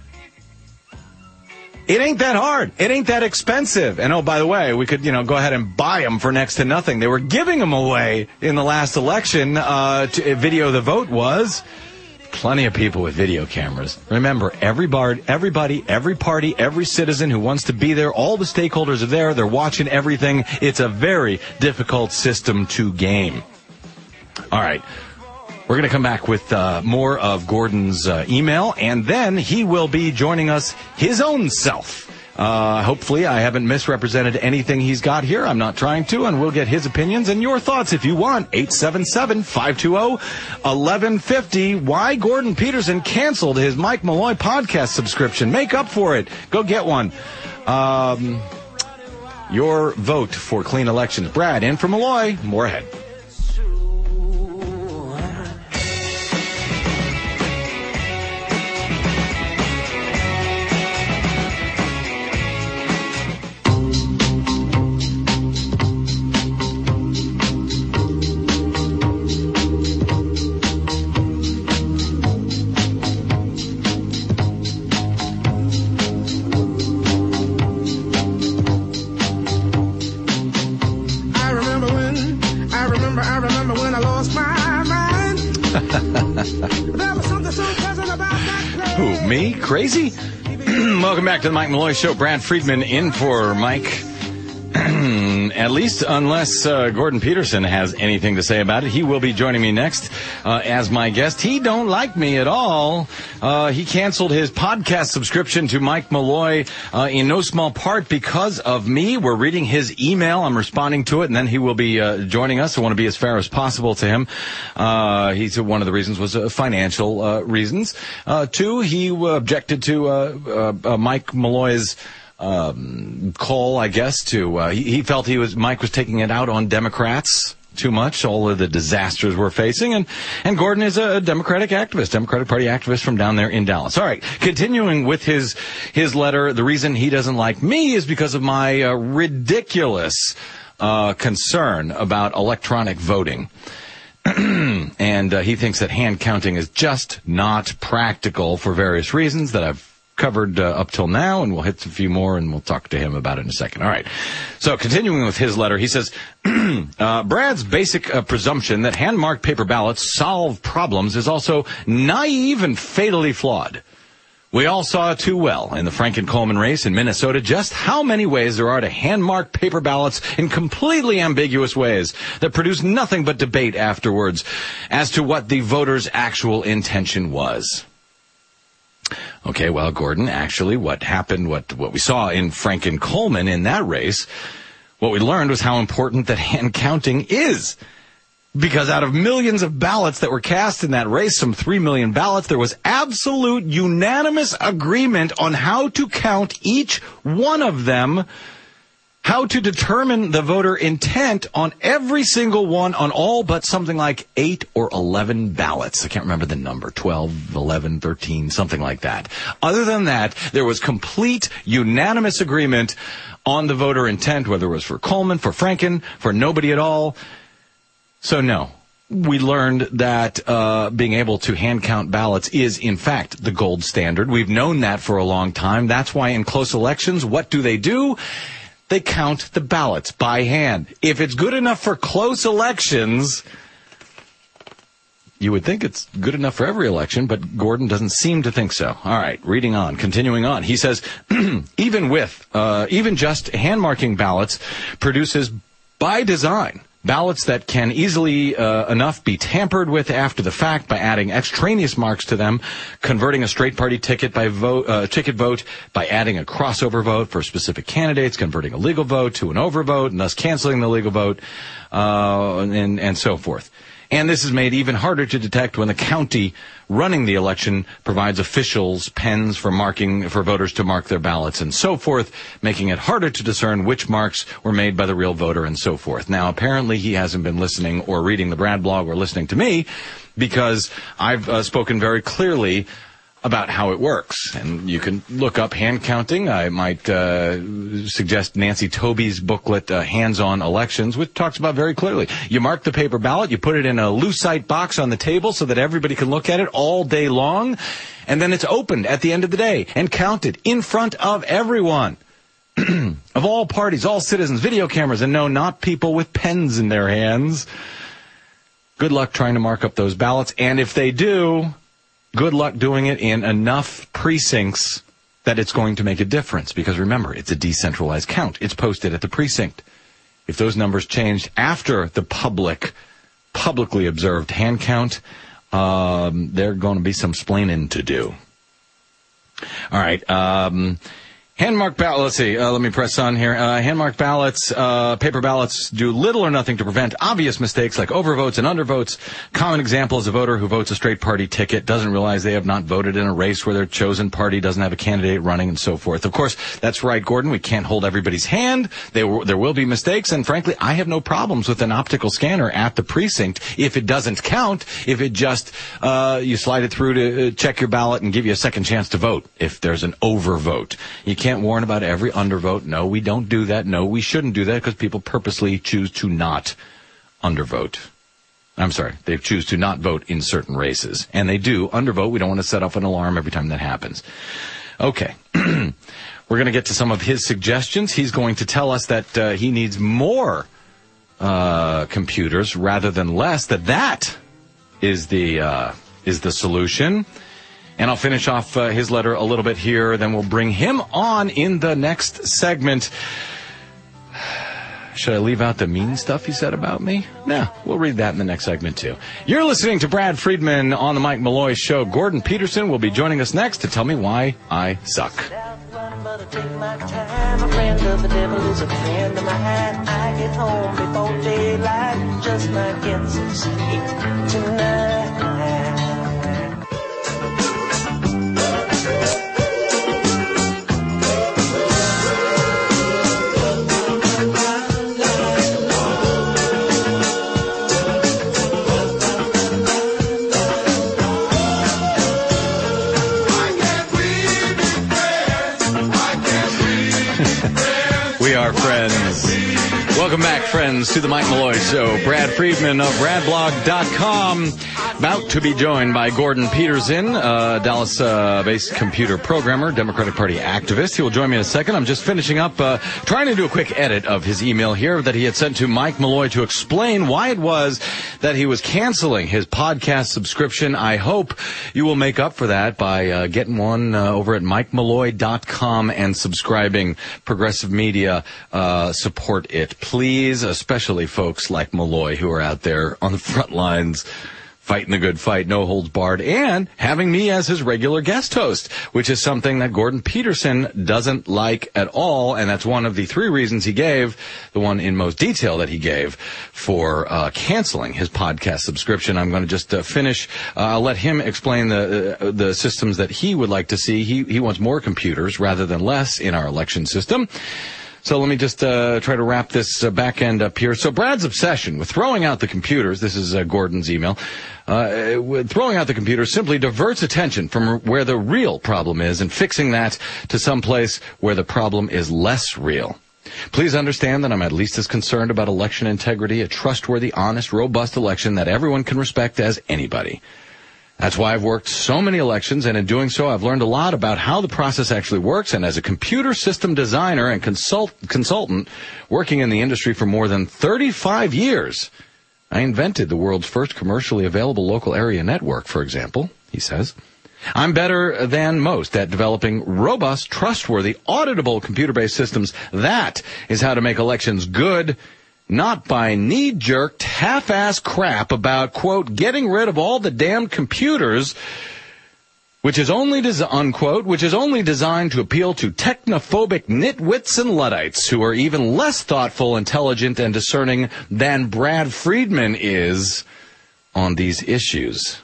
It ain't that hard. It ain't that expensive. And oh, by the way, we could, you know, go ahead and buy them for next to nothing. They were giving them away in the last election. Uh, to, video the vote was. Plenty of people with video cameras. Remember, every bar, everybody, every party, every citizen who wants to be there, all the stakeholders are there. They're watching everything. It's a very difficult system to game. All right. We're going to come back with uh, more of Gordon's uh, email, and then he will be joining us his own self. Uh, hopefully I haven't misrepresented anything he's got here. I'm not trying to, and we'll get his opinions and your thoughts if you want. eight seven seven, five two zero, one one five zero. Why Gordon Peterson canceled his Mike Malloy podcast subscription. Make up for it. Go get one. Um, your vote for clean elections. Brad in for Malloy. More ahead. Who, me? Crazy? Welcome back to the Mike Malloy Show. Brad Friedman in for Mike. At least unless uh, Gordon Peterson has anything to say about it. He will be joining me next uh, as my guest. He don't like me at all. Uh, he canceled his podcast subscription to Mike Malloy uh, in no small part because of me. We're reading his email. I'm responding to it, and then he will be uh, joining us. I want to be as fair as possible to him. Uh, he said one of the reasons was uh, financial uh, reasons. Uh, two, he uh, objected to uh, uh, uh, Mike Malloy's Um, call, I guess, to, uh, he, he felt he was, Mike was taking it out on Democrats too much, all of the disasters we're facing, and, and Gordon is a Democratic activist, Democratic Party activist from down there in Dallas. All right, continuing with his, his letter, the reason he doesn't like me is because of my uh, ridiculous, uh, concern about electronic voting. and, uh, he thinks that hand counting is just not practical for various reasons that I've covered uh, up till now, and we'll hit a few more, and we'll talk to him about it in a second. All right. So continuing with his letter, he says, uh, Brad's basic uh, presumption that hand-marked paper ballots solve problems is also naive and fatally flawed. We all saw too well in the Franken-Coleman race in Minnesota just how many ways there are to hand-mark paper ballots in completely ambiguous ways that produce nothing but debate afterwards as to what the voters' actual intention was. Okay, well, Gordon, actually what happened, what what we saw in Franken-Coleman in that race, what we learned was how important that hand counting is. Because out of millions of ballots that were cast in that race, some three million ballots, there was absolute unanimous agreement on how to count each one of them, how to determine the voter intent on every single one on all but something like eight or eleven ballots. I can't remember the number, twelve, eleven, thirteen, something like that. Other than that, there was complete unanimous agreement on the voter intent, whether it was for Coleman, for Franken, for nobody at all. So no, we learned that uh being able to hand count ballots is, in fact, the gold standard. We've known that for a long time. That's why in close elections, what do they do? They count the ballots by hand. If it's good enough for close elections, you would think it's good enough for every election, but Gordon doesn't seem to think so. All right, reading on, continuing on. He says, even with, uh, even just hand-marking ballots produces, by design, ballots that can easily uh, enough be tampered with after the fact by adding extraneous marks to them, converting a straight party ticket by vote, uh, ticket vote by adding a crossover vote for specific candidates, converting a legal vote to an overvote, and thus canceling the legal vote, uh, and, and so forth. And this is made even harder to detect when the county running the election provides officials pens for marking, for voters to mark their ballots and so forth, making it harder to discern which marks were made by the real voter and so forth. Now, apparently he hasn't been listening or reading the Brad blog or listening to me, because I've uh, spoken very clearly about how it works. And you can look up hand counting. I might uh, suggest Nancy Tobey's booklet, uh, Hands-On Elections, which talks about very clearly. You mark the paper ballot, you put it in a lucite box on the table so that everybody can look at it all day long, and then it's opened at the end of the day and counted in front of everyone. Of all parties, all citizens, video cameras, and no, not people with pens in their hands. Good luck trying to mark up those ballots, and if they do, good luck doing it in enough precincts that it's going to make a difference. Because remember, it's a decentralized count. It's posted at the precinct. If those numbers changed after the public, publicly observed hand count, um, there are going to be some splaining to do. All right. Um, hand-marked ballots. Let's see. Uh, let me press on here. Uh, hand-marked ballots, uh, paper ballots do little or nothing to prevent obvious mistakes like overvotes and undervotes. Common example is a voter who votes a straight party ticket, doesn't realize they have not voted in a race where their chosen party doesn't have a candidate running, and so forth. Of course, that's right, Gordon. We can't hold everybody's hand. They w- there will be mistakes, and frankly, I have no problems with an optical scanner at the precinct if it doesn't count, if it just, uh, you slide it through to uh, check your ballot and give you a second chance to vote if there's an overvote. You can't warn about every undervote. No, we don't do that. No, we shouldn't do that because people purposely choose to not undervote. I'm sorry, they choose to not vote in certain races. And they do undervote. We don't want to set off an alarm every time that happens. Okay. We're going to get to some of his suggestions. He's going to tell us that uh, he needs more uh, computers rather than less, that that is the, uh, is the solution. And I'll finish off uh, his letter a little bit here, then we'll bring him on in the next segment. Should I leave out the mean stuff he said about me? No, we'll read that in the next segment, too. You're listening to Brad Friedman on the Mike Malloy Show. Gordon Peterson will be joining us next to tell me why I suck. Just might get some sleep tonight. We are friends. Welcome back, friends, to the Mike Malloy Show. Brad Friedman of brad blog dot com, about to be joined by Gordon Peterson, uh, Dallas-based uh, computer programmer, Democratic Party activist. He will join me in a second. I'm just finishing up, uh, trying to do a quick edit of his email here that he had sent to Mike Malloy to explain why it was that he was canceling his podcast subscription. I hope you will make up for that by uh, getting one uh, over at mike malloy dot com and subscribing. Progressive media, uh, support it, please, especially folks like Malloy who are out there on the front lines fighting the good fight, no holds barred, and having me as his regular guest host, which is something that Gordon Peterson doesn't like at all, and that's one of the three reasons he gave, the one in most detail that he gave for uh, canceling his podcast subscription. I'm going to just uh, finish. Uh, I'll let him explain the uh, the systems that he would like to see. He he wants more computers rather than less in our election system. So let me just uh, try to wrap this uh, back end up here. So Brad's obsession with throwing out the computers, this is uh, Gordon's email, uh, with throwing out the computers simply diverts attention from where the real problem is and fixing that to some place where the problem is less real. Please understand that I'm at least as concerned about election integrity, a trustworthy, honest, robust election that everyone can respect as anybody. That's why I've worked so many elections, and in doing so, I've learned a lot about how the process actually works. And as a computer system designer and consult, consultant working in the industry for more than thirty-five years, I invented the world's first commercially available local area network, for example, he says. I'm better than most at developing robust, trustworthy, auditable computer-based systems. That is how to make elections good, not by knee-jerked, half-ass crap about, quote, getting rid of all the damn computers, which is only, des- unquote, which is only designed to appeal to technophobic nitwits and Luddites who are even less thoughtful, intelligent, and discerning than Brad Friedman is on these issues.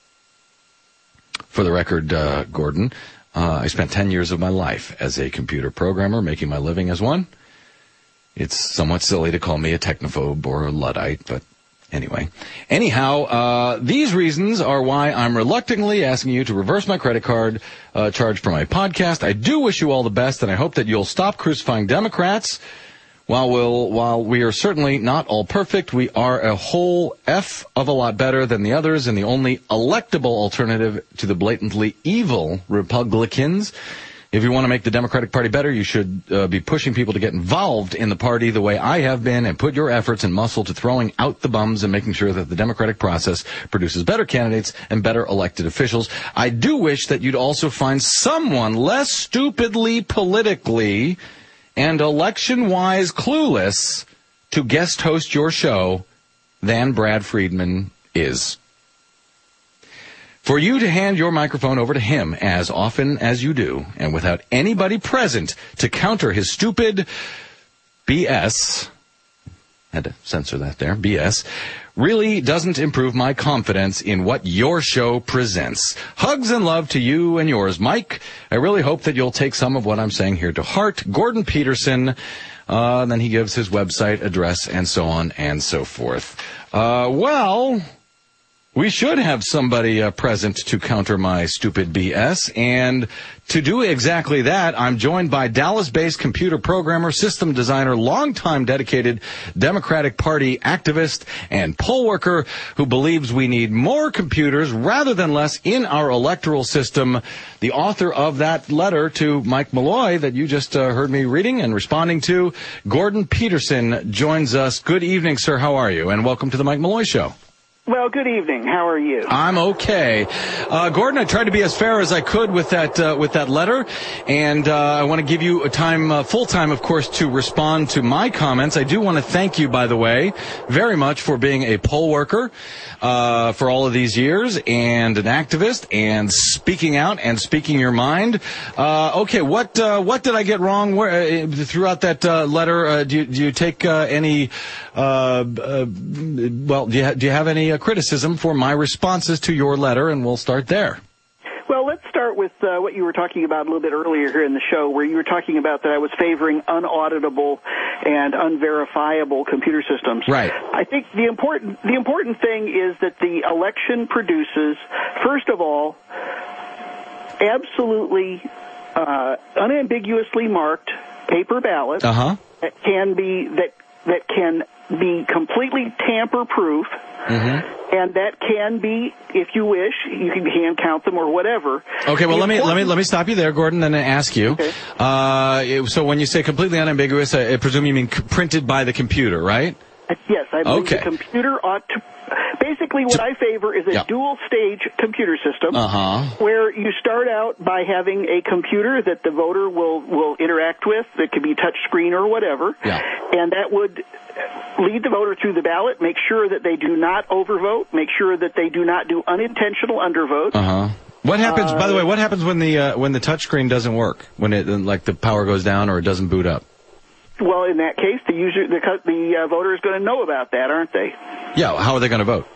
For the record, uh, Gordon, uh, I spent ten years of my life as a computer programmer, making my living as one. It's somewhat silly to call me a technophobe or a Luddite, but anyway. Anyhow, uh, these reasons are why I'm reluctantly asking you to reverse my credit card uh, charge for my podcast. I do wish you all the best, and I hope that you'll stop crucifying Democrats. While we'll, while we are certainly not all perfect, we are a whole F of a lot better than the others, and the only electable alternative to the blatantly evil Republicans. If you want to make the Democratic Party better, you should uh, be pushing people to get involved in the party the way I have been and put your efforts and muscle to throwing out the bums and making sure that the democratic process produces better candidates and better elected officials. I do wish that you'd also find someone less stupidly politically and election-wise clueless to guest host your show than Brad Friedman is. For you to hand your microphone over to him as often as you do, and without anybody present to counter his stupid B S, had to censor that there, B S, really doesn't improve my confidence in what your show presents. Hugs and love to you and yours, Mike. I really hope that you'll take some of what I'm saying here to heart. Gordon Peterson, uh, then he gives his website address and so on and so forth. Uh, well... We should have somebody uh, present to counter my stupid B S, and to do exactly that, I'm joined by Dallas-based computer programmer, system designer, longtime dedicated Democratic Party activist, and poll worker who believes we need more computers rather than less in our electoral system. The author of that letter to Mike Malloy that you just uh, heard me reading and responding to, Gordon Peterson, joins us. Good evening, sir. How are you? And welcome to the Mike Malloy Show. Well, good evening. How are you? I'm okay. Uh, Gordon, I tried to be as fair as I could with that uh, with that letter, and uh, I want to give you a time, uh, full time, of course, to respond to my comments. I do want to thank you, by the way, very much for being a poll worker uh, for all of these years, and an activist, and speaking out and speaking your mind. Uh, okay, what uh, what did I get wrong Where, uh, throughout that uh, letter? Uh, do, you, do you take uh, any? Uh, uh, well, do you ha- do you have any? criticism for my responses to your letter, and we'll start there. Well, let's start with uh, what you were talking about a little bit earlier here in the show, where you were talking about that I was favoring unauditable and unverifiable computer systems. Right. I think the important the important thing is that the election produces, first of all, absolutely uh, unambiguously marked paper ballots uh-huh. that can be that that can be completely tamper-proof. Mm-hmm. And that can be, if you wish, you can hand count them or whatever. Okay, well, let me let me let me stop you there, Gordon, and then ask you. Okay. Uh, so when you say completely unambiguous, I presume you mean c- printed by the computer, right? Yes, I believe okay. the computer ought to. Basically, what I favor is a yeah. dual-stage computer system, uh-huh. where you start out by having a computer that the voter will, will interact with, that could be touch screen or whatever, yeah. and that would lead the voter through the ballot, make sure that they do not overvote, make sure that they do not do unintentional undervotes. Uh-huh. What happens, uh, by the way, what happens when the uh, when the touch screen doesn't work, when it like the power goes down or it doesn't boot up? Well, in that case, the user, the, the uh, voter is going to know about that, aren't they? Yeah, how are they going to vote?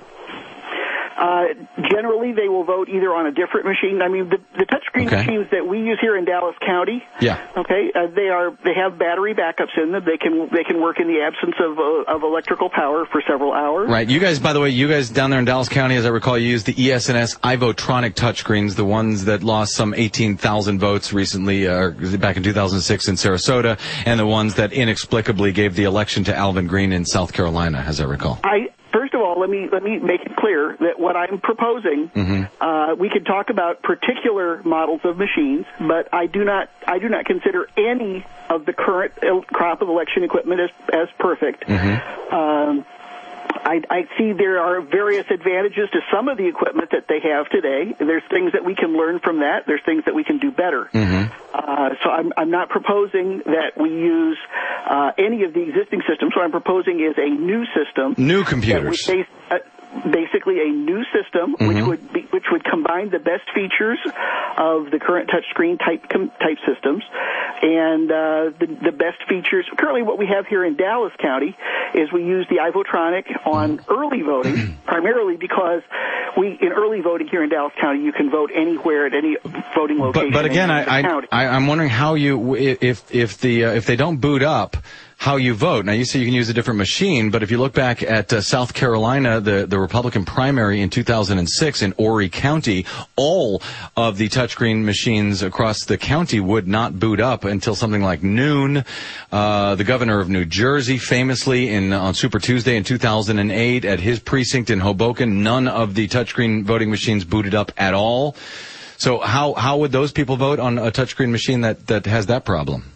Uh, generally, they will vote either on a different machine. I mean, the, the touchscreen okay. machines that we use here in Dallas County, yeah, okay, uh, they are they have battery backups in them. They can they can work in the absence of uh, of electrical power for several hours. Right. You guys, by the way, you guys down there in Dallas County, as I recall, you use the E S N S iVotronic touchscreens, the ones that lost some eighteen thousand votes recently, uh, back in two thousand six in Sarasota, and the ones that inexplicably gave the election to Alvin Green in South Carolina, as I recall. I. First of all, let me let me make it clear that what I'm proposing, mm-hmm. uh, we can talk about particular models of machines, but I do not I do not consider any of the current crop of election equipment as as perfect. Mm-hmm. Um, I, I see there are various advantages to some of the equipment that they have today. There's things that we can learn from that. There's things that we can do better. Mm-hmm. Uh, so I'm, I'm not proposing that we use uh, any of the existing systems. What I'm proposing is a new system. New computers. That would base, uh, basically a new system mm-hmm. which would be, which would combine the best features of the current touchscreen type com, type systems and uh, the, the best features. Currently, what we have here in Dallas County is we use the iVotronic on early voting, primarily because we in early voting here in Dallas County you can vote anywhere at any voting location. But, but again, in the I, county. I I'm wondering how you if if the uh, if they don't boot up, how you vote. Now, you say you can use a different machine, but if you look back at uh, South Carolina, the, the Republican primary in two thousand six in Horry County, all of the touchscreen machines across the county would not boot up until something like noon. Uh, the governor of New Jersey, famously, in on Super Tuesday in two thousand eight, at his precinct in Hoboken, none of the touchscreen voting machines booted up at all. So how how would those people vote on a touchscreen machine that, that has that problem?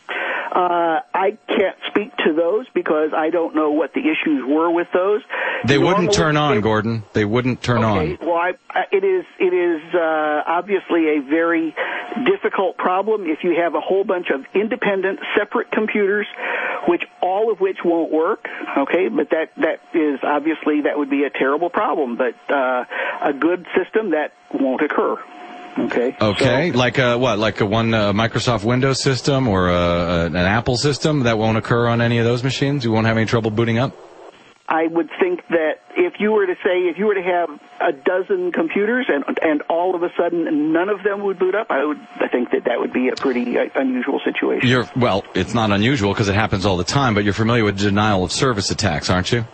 Uh, I can't speak to those because I don't know what the issues were with those. They Normally, wouldn't turn on, it, Gordon. They wouldn't turn okay, on. Well, I, it is it is uh, obviously a very difficult problem if you have a whole bunch of independent, separate computers, which all of which won't work. Okay, but that that is obviously that would be a terrible problem. But uh, a good system that won't occur. Okay. Okay. So, like a, what? Like a one uh, Microsoft Windows system or a, a, an Apple system that won't occur on any of those machines? You won't have any trouble booting up? I would think that if you were to say, if you were to have a dozen computers and and all of a sudden none of them would boot up, I would I think that that would be a pretty uh, unusual situation. You're well, it's not unusual because it happens all the time, but you're familiar with denial of service attacks, aren't you?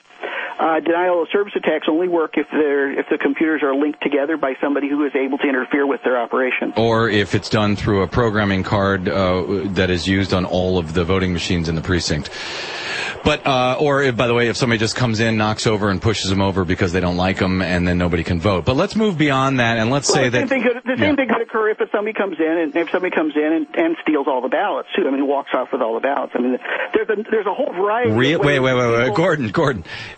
Uh, denial of service attacks only work if they're if the computers are linked together by somebody who is able to interfere with their operation. Or if it's done through a programming card uh, that is used on all of the voting machines in the precinct. But, uh, or if, by the way, if somebody just comes in, knocks over, and pushes them over because they don't like them, and then nobody can vote. But let's move beyond that, and let's well, say the same that... Thing could, the same yeah. thing could occur if somebody comes in, and if somebody comes in and, and steals all the ballots, too. I mean, walks off with all the ballots. I mean, there's a, there's a whole variety Re- of Wait, wait, wait, wait, people... Gordon, Gordon. Somebody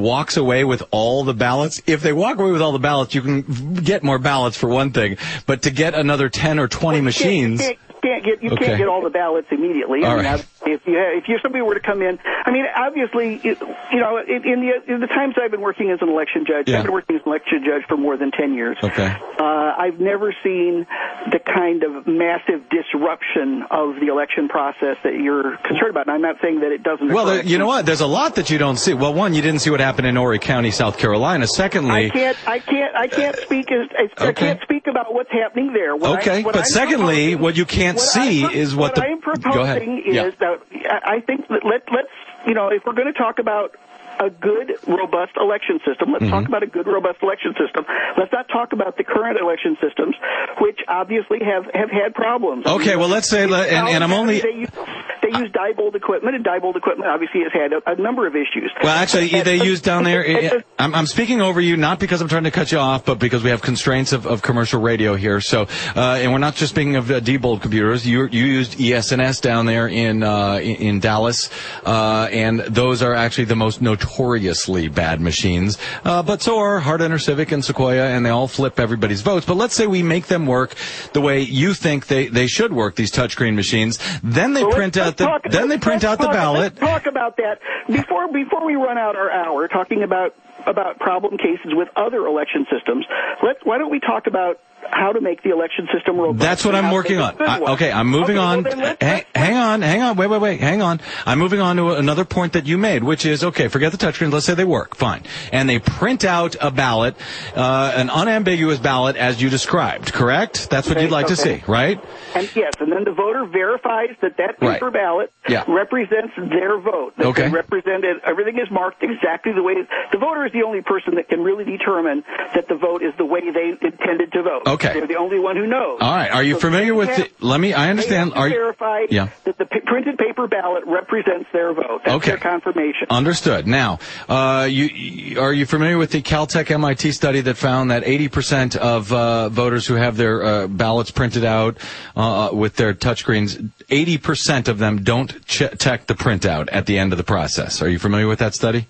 walks away with all the ballots, if they walk away with all the ballots, you can get more ballots for one thing. But to get another ten or twenty well, machines... You can't, you can't get, you okay. can't get all the ballots immediately. All I mean, right. If you if you somebody were to come in, I mean, obviously, you, you know, in, in the in the times I've been working as an election judge, yeah. I've been working as an election judge for more than ten years. Okay. Uh, I've never seen the kind of massive disruption of the election process that you're concerned about. And I'm not saying that it doesn't. Well, occur. there, you know what? There's a lot that you don't see. Well, one, you didn't see what happened in Horry County, South Carolina. Secondly, I can't, I can't, I can't speak. As, I, okay. I can't speak about what's happening there. What okay, I, what but I'm secondly, what you can't what see I'm, is what, what the. I'm proposing Go ahead. is yeah. that I think that let let's you know if we're going to talk about a good, robust election system. Let's mm-hmm. talk about a good, robust election system. Let's not talk about the current election systems, which obviously have, have had problems. Okay, I mean, well, let's say, and, and I'm only... They use, they use Diebold equipment, and Diebold equipment obviously has had a, a number of issues. Well, actually, and, they and, use down there... and, I'm, I'm speaking over you, not because I'm trying to cut you off, but because we have constraints of, of commercial radio here. So, uh, and we're not just speaking of uh, Diebold computers. You, you used E S N S down there in, uh, in, in Dallas, uh, and those are actually the most notoriously bad machines, uh, but so are Hardenter Civic and Sequoia, and they all flip everybody's votes. But let's say we make them work the way you think they, they should work, these touchscreen machines. Then they well, print out the talk, then they print out talk, the ballot. Let's talk about that before before we run out our hour talking about about problem cases with other election systems. Let's why don't we talk about how to make the election system robust? That's what I'm working on. I, okay, I'm moving okay, on. Well, let's, hang, let's, hang on, hang on, wait, wait, wait, hang on. I'm moving on to another point that you made, which is, okay, forget the touchscreens. Let's say they work, fine. And they print out a ballot, uh, an unambiguous ballot as you described, correct? That's what okay, you'd like okay. to see, right? And yes, and then the voter verifies that that paper right. ballot yeah. represents their vote. That okay. represented, everything is marked exactly the way. The voter is the only person that can really determine that the vote is the way they intended to vote. Okay. They're the only one who knows. All right. Are you so familiar with have, the, let me, I understand. They have to Are you, verify yeah. that the p- printed paper ballot represents their vote. That's okay. their confirmation. Understood. Now, uh, you, are you familiar with the Caltech M I T study that found that eighty percent of uh, voters who have their uh, ballots printed out uh, with their touchscreens, eighty percent of them don't ch- check the printout at the end of the process? Are you familiar with that study?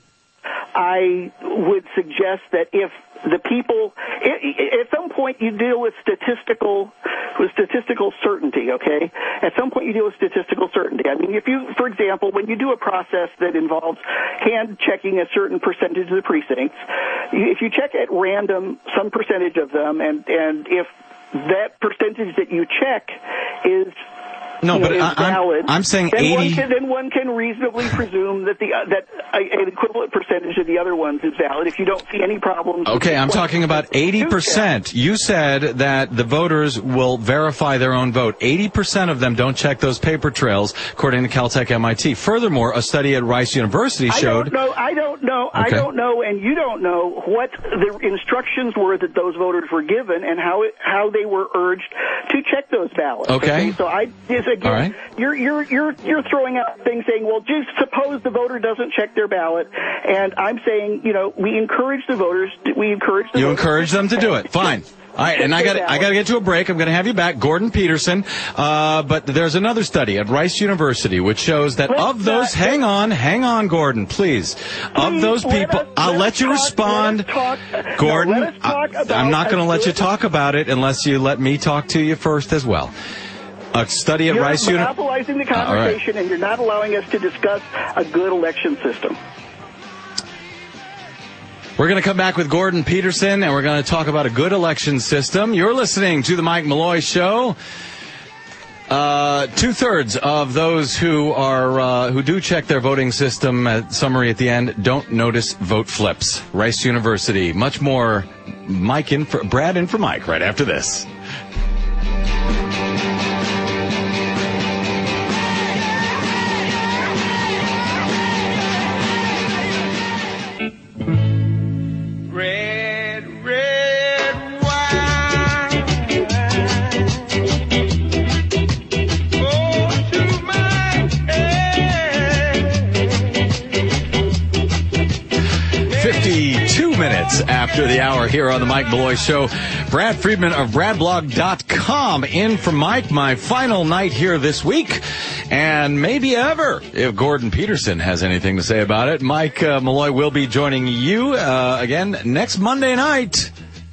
I would suggest that if the people, at some point you deal with statistical, with statistical certainty, okay? At some point you deal with statistical certainty. I mean, if you, for example, when you do a process that involves hand checking a certain percentage of the precincts, if you check at random some percentage of them, and, and if that percentage that you check is No, you but know, I, I'm, I'm saying then eighty. One can, then one can reasonably presume that the uh, that a, an equivalent percentage of the other ones is valid if you don't see any problems. Okay, I'm talking about eighty percent. You said that the voters will verify their own vote. eighty percent of them don't check those paper trails, according to Caltech M I T. Furthermore, a study at Rice University showed... I don't know, I don't know, okay. I don't know, and you don't know what the instructions were that those voters were given and how it, how they were urged to check those ballots. Okay. okay? So I just again, right. you're you're you're you're throwing out things saying, well, just suppose the voter doesn't check their ballot, and I'm saying, you know, we encourage the voters, we encourage the You voters encourage them to do it. Fine. All right, and I got I got to get to a break. I'm going to have you back, Gordon Peterson. Uh, but there's another study at Rice University which shows that Let's of those, not, hang on, hang on, Gordon, please. please Of those people, us, I'll let you talk, respond, let talk, Gordon. No, let us talk I, about I'm not going to let you good, talk about it unless you let me talk to you first as well. A study at You're Rice University. monopolizing the conversation, right. And you're not allowing us to discuss a good election system. We're going to come back with Gordon Peterson, and we're going to talk about a good election system. You're listening to the Mike Malloy Show. Uh, two-thirds of those who are uh, who do check their voting system uh, summary at the end don't notice vote flips. Rice University. Much more. Mike in for Brad in for Mike right after this. fifty-two minutes after the hour here on the Mike Malloy Show. Brad Friedman of brad blog dot com in for Mike, my final night here this week, and maybe ever, if Gordon Peterson has anything to say about it. Mike uh, Malloy will be joining you uh, again next Monday night.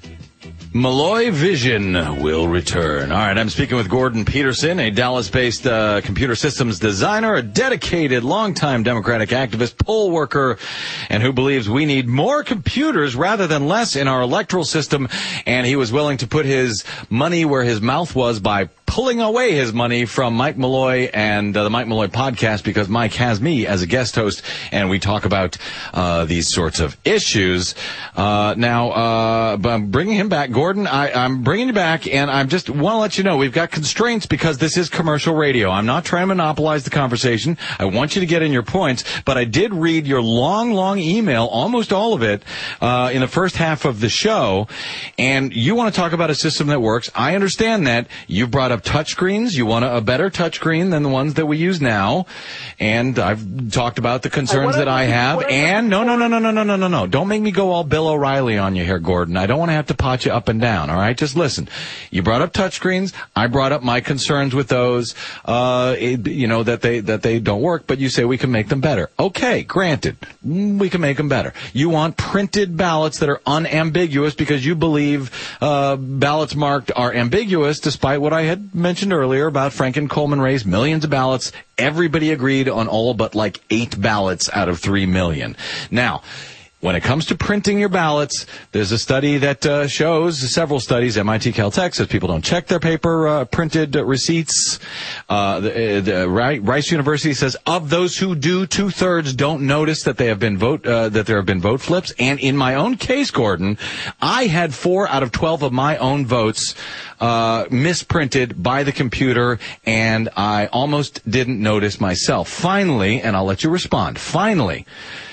Malloy Vision will return. All right, I'm speaking with Gordon Peterson, a Dallas-based uh, computer systems designer, a dedicated, longtime Democratic activist, poll worker, and who believes we need more computers rather than less in our electoral system. And he was willing to put his money where his mouth was by pulling away his money from Mike Malloy and uh, the Mike Malloy podcast, because Mike has me as a guest host, and we talk about uh, these sorts of issues. Uh, now, uh, but I'm bringing him back. Gordon, I, I'm bringing you back, and I just want to let you know we've got constraints because this is commercial radio. I'm not trying to monopolize the conversation. I want you to get in your points, but I did read your long, long email, almost all of it, uh, in the first half of the show, and you want to talk about a system that works. I understand that. You've brought up touchscreens. You want a, a better touchscreen than the ones that we use now. And I've talked about the concerns that I have. And no, no, no, no, no, no, no, no, no. Don't make me go all Bill O'Reilly on you here, Gordon. I don't want to have to pot you up and down, all right? Just listen. You brought up touchscreens. I brought up my concerns with those, uh, it, you know, that they, that they don't work, but you say we can make them better. Okay, granted. We can make them better. You want printed ballots that are unambiguous because you believe, uh, ballots marked are ambiguous, despite what I had mentioned earlier about Franken Coleman raised millions of ballots. Everybody agreed on all but like eight ballots out of three million. Now, when it comes to printing your ballots, there's a study that uh, shows, several studies, M I T, Caltech, says people don't check their paper uh, printed uh, receipts. Uh, the, the Rice University says of those who do, two-thirds don't notice that they have been vote uh, that there have been vote flips. And in my own case, Gordon, I had four out of twelve of my own votes uh misprinted by the computer, and I almost didn't notice myself. Finally, and I'll let you respond, finally,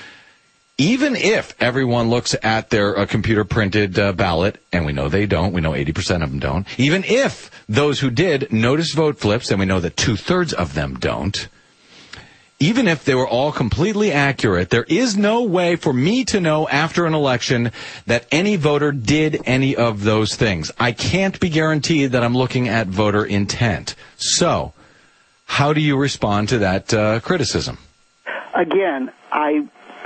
even if everyone looks at their uh, computer-printed uh, ballot, and we know they don't, we know eighty percent of them don't, even if those who did notice vote flips, and we know that two-thirds of them don't, even if they were all completely accurate, there is no way for me to know after an election that any voter did any of those things. I can't be guaranteed that I'm looking at voter intent. So, how do you respond to that uh, criticism? Again, I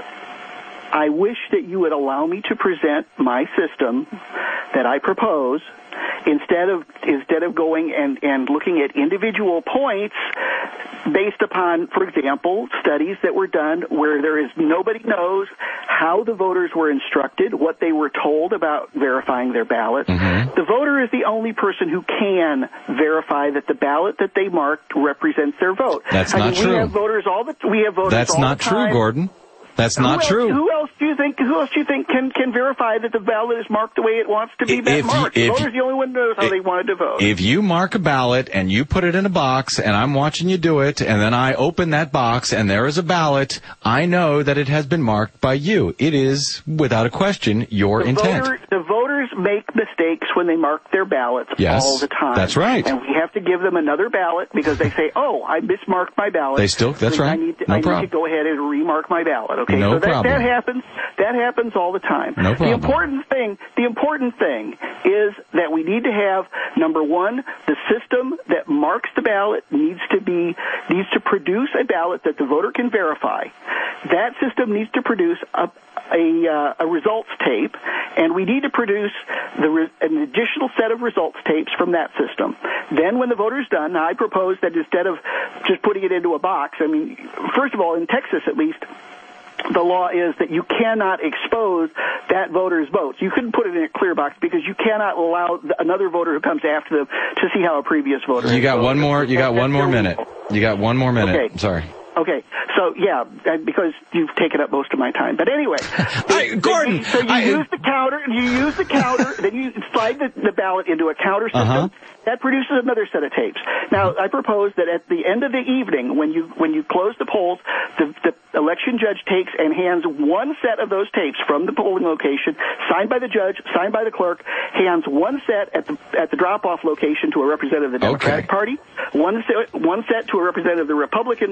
I wish that you would allow me to present my system that I propose instead of instead of going and, and looking at individual points based upon, for example, studies that were done where there is nobody knows how the voters were instructed, what they were told about verifying their ballots. Mm-hmm. The voter is the only person who can verify that the ballot that they marked represents their vote. That's I not mean, true. We have voters all the we have voters That's all not the time. true, Gordon. That's Who not else, true. Who else do you think? Who else do you think can can verify that the ballot is marked the way it wants to be If marked? you, The if, voter's the only one who knows how if, they wanted to vote. If you mark a ballot and you put it in a box, and I'm watching you do it, and then I open that box and there is a ballot, I know that it has been marked by you. It is, without a question, your the intent. Voter, the voters make mistakes when they mark their ballots Yes, all the time. that's right. And we have to give them another ballot because they say, "Oh, I mismarked my ballot." They still, that's so right. I need to, no I problem. need to go ahead and remark my ballot. Okay, no so that, problem. that happens. That happens all the time. No problem. The important thing, the important thing is that we need to have, number one, the system that marks the ballot needs to be needs to produce a ballot that the voter can verify. That system needs to produce a a, uh, a results tape, and we need to produce the re- an additional set of results tapes from that system. Then when the voter's done, I propose that instead of just putting it into a box, I mean, first of all, in Texas at least, the law is that you cannot expose that voter's votes. You couldn't put it in a clear box because you cannot allow another voter who comes after them to see how a previous voter. You got voted. one more. You got That's one more illegal. minute. You got one more minute. Okay. Sorry. Okay, so yeah, because you've taken up most of my time. But anyway, I, Gordon, you, so you I, use the counter, you use the counter, then you slide the, the ballot into a counter system. Uh-huh. That produces another set of tapes. Now, I propose that at the end of the evening, when you when you close the polls, the, the election judge takes and hands one set of those tapes from the polling location, signed by the judge, signed by the clerk, hands one set at the at the drop-off location to a representative of the Democratic Okay. Party, one set, one set to a representative of the Republican Party,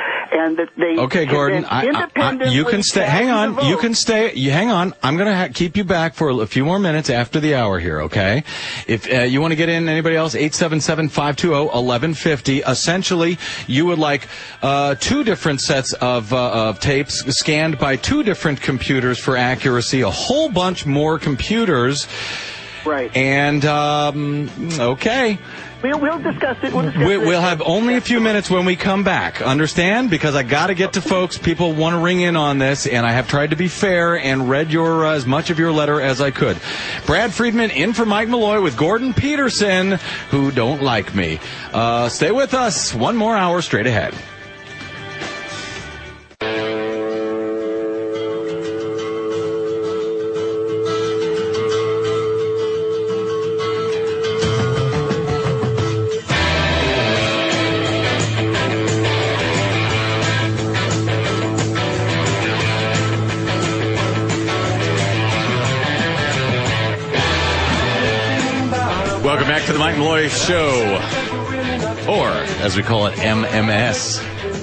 and that they Okay, Gordon, I, I, I, you can stay. Hang on, you can stay. You hang on. I'm going to ha- keep you back for a few more minutes after the hour here. Okay, if uh, you want to get in, anybody else? eight seven seven, five two zero, one one five zero. Essentially, you would like uh, two different sets of uh, of tapes scanned by two different computers for accuracy. A whole bunch more computers. Right. And um, okay. We'll, we'll discuss it. We'll, discuss we, it. we'll have only a few minutes when we come back. Understand? Because I got to get to folks. People want to ring in on this, and I have tried to be fair and read your uh, as much of your letter as I could. Brad Friedman in for Mike Malloy with Gordon Peterson, who don't like me. Uh, stay with us. One more hour straight ahead. Welcome back to the Mike Malloy Show, or as we call it, M M S.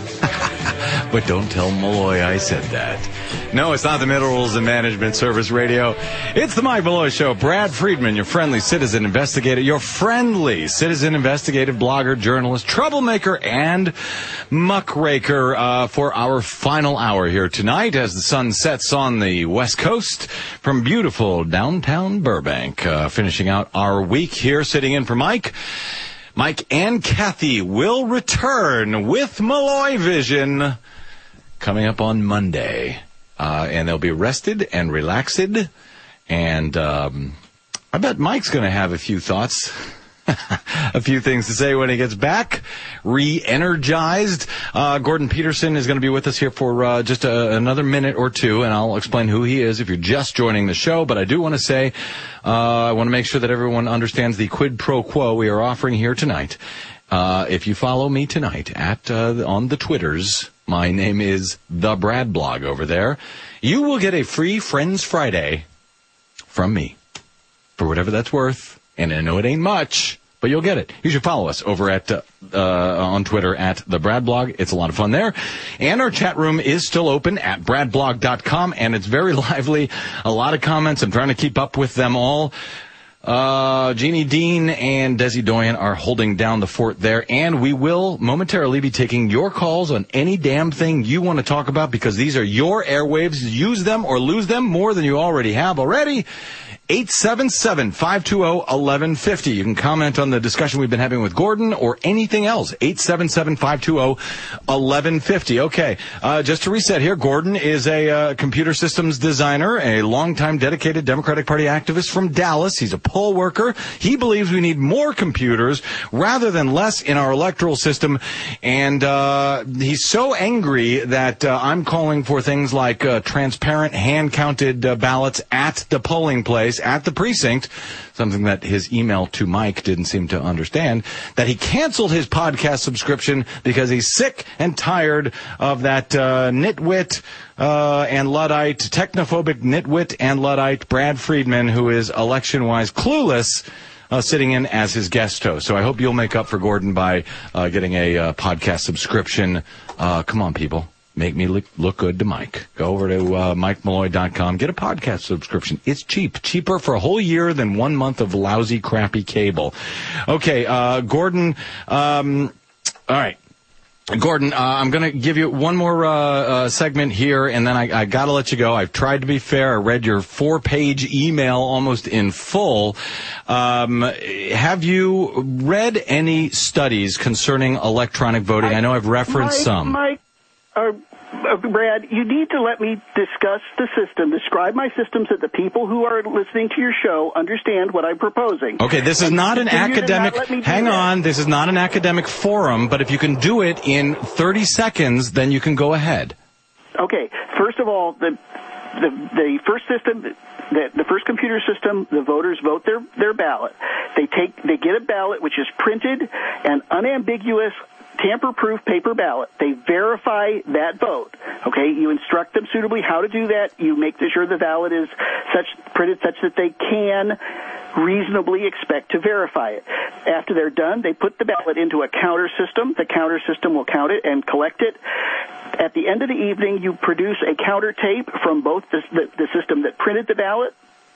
But don't tell Malloy I said that. No, it's not the Minerals and Management Service Radio. It's the Mike Malloy Show. Brad Friedman, your friendly citizen investigator, your friendly citizen investigative blogger, journalist, troublemaker, and muckraker uh, for our final hour here tonight as the sun sets on the West Coast from beautiful downtown Burbank. Uh, finishing out our week here, sitting in for Mike. Mike and Kathy will return with Malloy Vision coming up on Monday. Uh, and they'll be rested and relaxed. And um, I bet Mike's going to have a few thoughts, a few things to say when he gets back, re-energized. Uh, Gordon Peterson is going to be with us here for uh, just a, another minute or two, and I'll explain who he is if you're just joining the show. But I do want to say, uh, I want to make sure that everyone understands the quid pro quo we are offering here tonight. Uh, if you follow me tonight at uh, on the Twitters, my name is The Brad Blog over there, you will get a free Friends Friday from me for whatever that's worth. And I know it ain't much, but you'll get it. You should follow us over at uh, uh, on Twitter at The Brad Blog. It's a lot of fun there. And our chat room is still open at brad blog dot com, and it's very lively. A lot of comments. I'm trying to keep up with them all. Uh, Jeannie Dean and Desi Doyen are holding down the fort there, and we will momentarily be taking your calls on any damn thing you want to talk about, because these are your airwaves. Use them or lose them more than you already have already. eight seven seven, five two zero, one one five zero. You can comment on the discussion we've been having with Gordon or anything else. eight seven seven, five two zero, one one five zero. Okay, uh, just to reset here, Gordon is a uh, computer systems designer, a longtime dedicated Democratic Party activist from Dallas. He's a poll worker. He believes we need more computers rather than less in our electoral system. And uh, he's so angry that uh, I'm calling for things like uh, transparent, hand-counted uh, ballots at the polling place, at the precinct, something that his email to Mike didn't seem to understand, that he canceled his podcast subscription because he's sick and tired of that uh, nitwit uh, and Luddite, technophobic nitwit and Luddite, Brad Friedman, who is election-wise clueless, uh, sitting in as his guest host. So I hope you'll make up for Gordon by uh, getting a uh, podcast subscription. Uh, come on, people. Make me look, look good to Mike. Go over to uh, mike malloy dot com. Get a podcast subscription. It's cheap. Cheaper for a whole year than one month of lousy, crappy cable. Okay, uh, Gordon. Um, all right. Gordon, uh, I'm going to give you one more uh, uh, segment here, and then I, I got to let you go. I've tried to be fair. I read your four-page email almost in full. Um, have you read any studies concerning electronic voting? I, I know I've referenced Mike, some. Mike, uh, uh, Brad, you need to let me discuss the system, describe my system so that the people who are listening to your show understand what I'm proposing. Okay, this is not an academic, hang on, this is not an academic forum, but if you can do it in thirty seconds, then you can go ahead. Okay, first of all, the the, the first system, the, the first computer system, the voters vote their, their ballot. They take, they get a ballot which is printed and unambiguous, tamper-proof paper ballot. They verify that vote. Okay, you instruct them suitably how to do that. You make sure the ballot is such printed such that they can reasonably expect to verify it. After they're done, they put the ballot into a counter system. The counter system will count it and collect it. At the end of the evening, you produce a counter tape from both the, the, the system that printed the ballot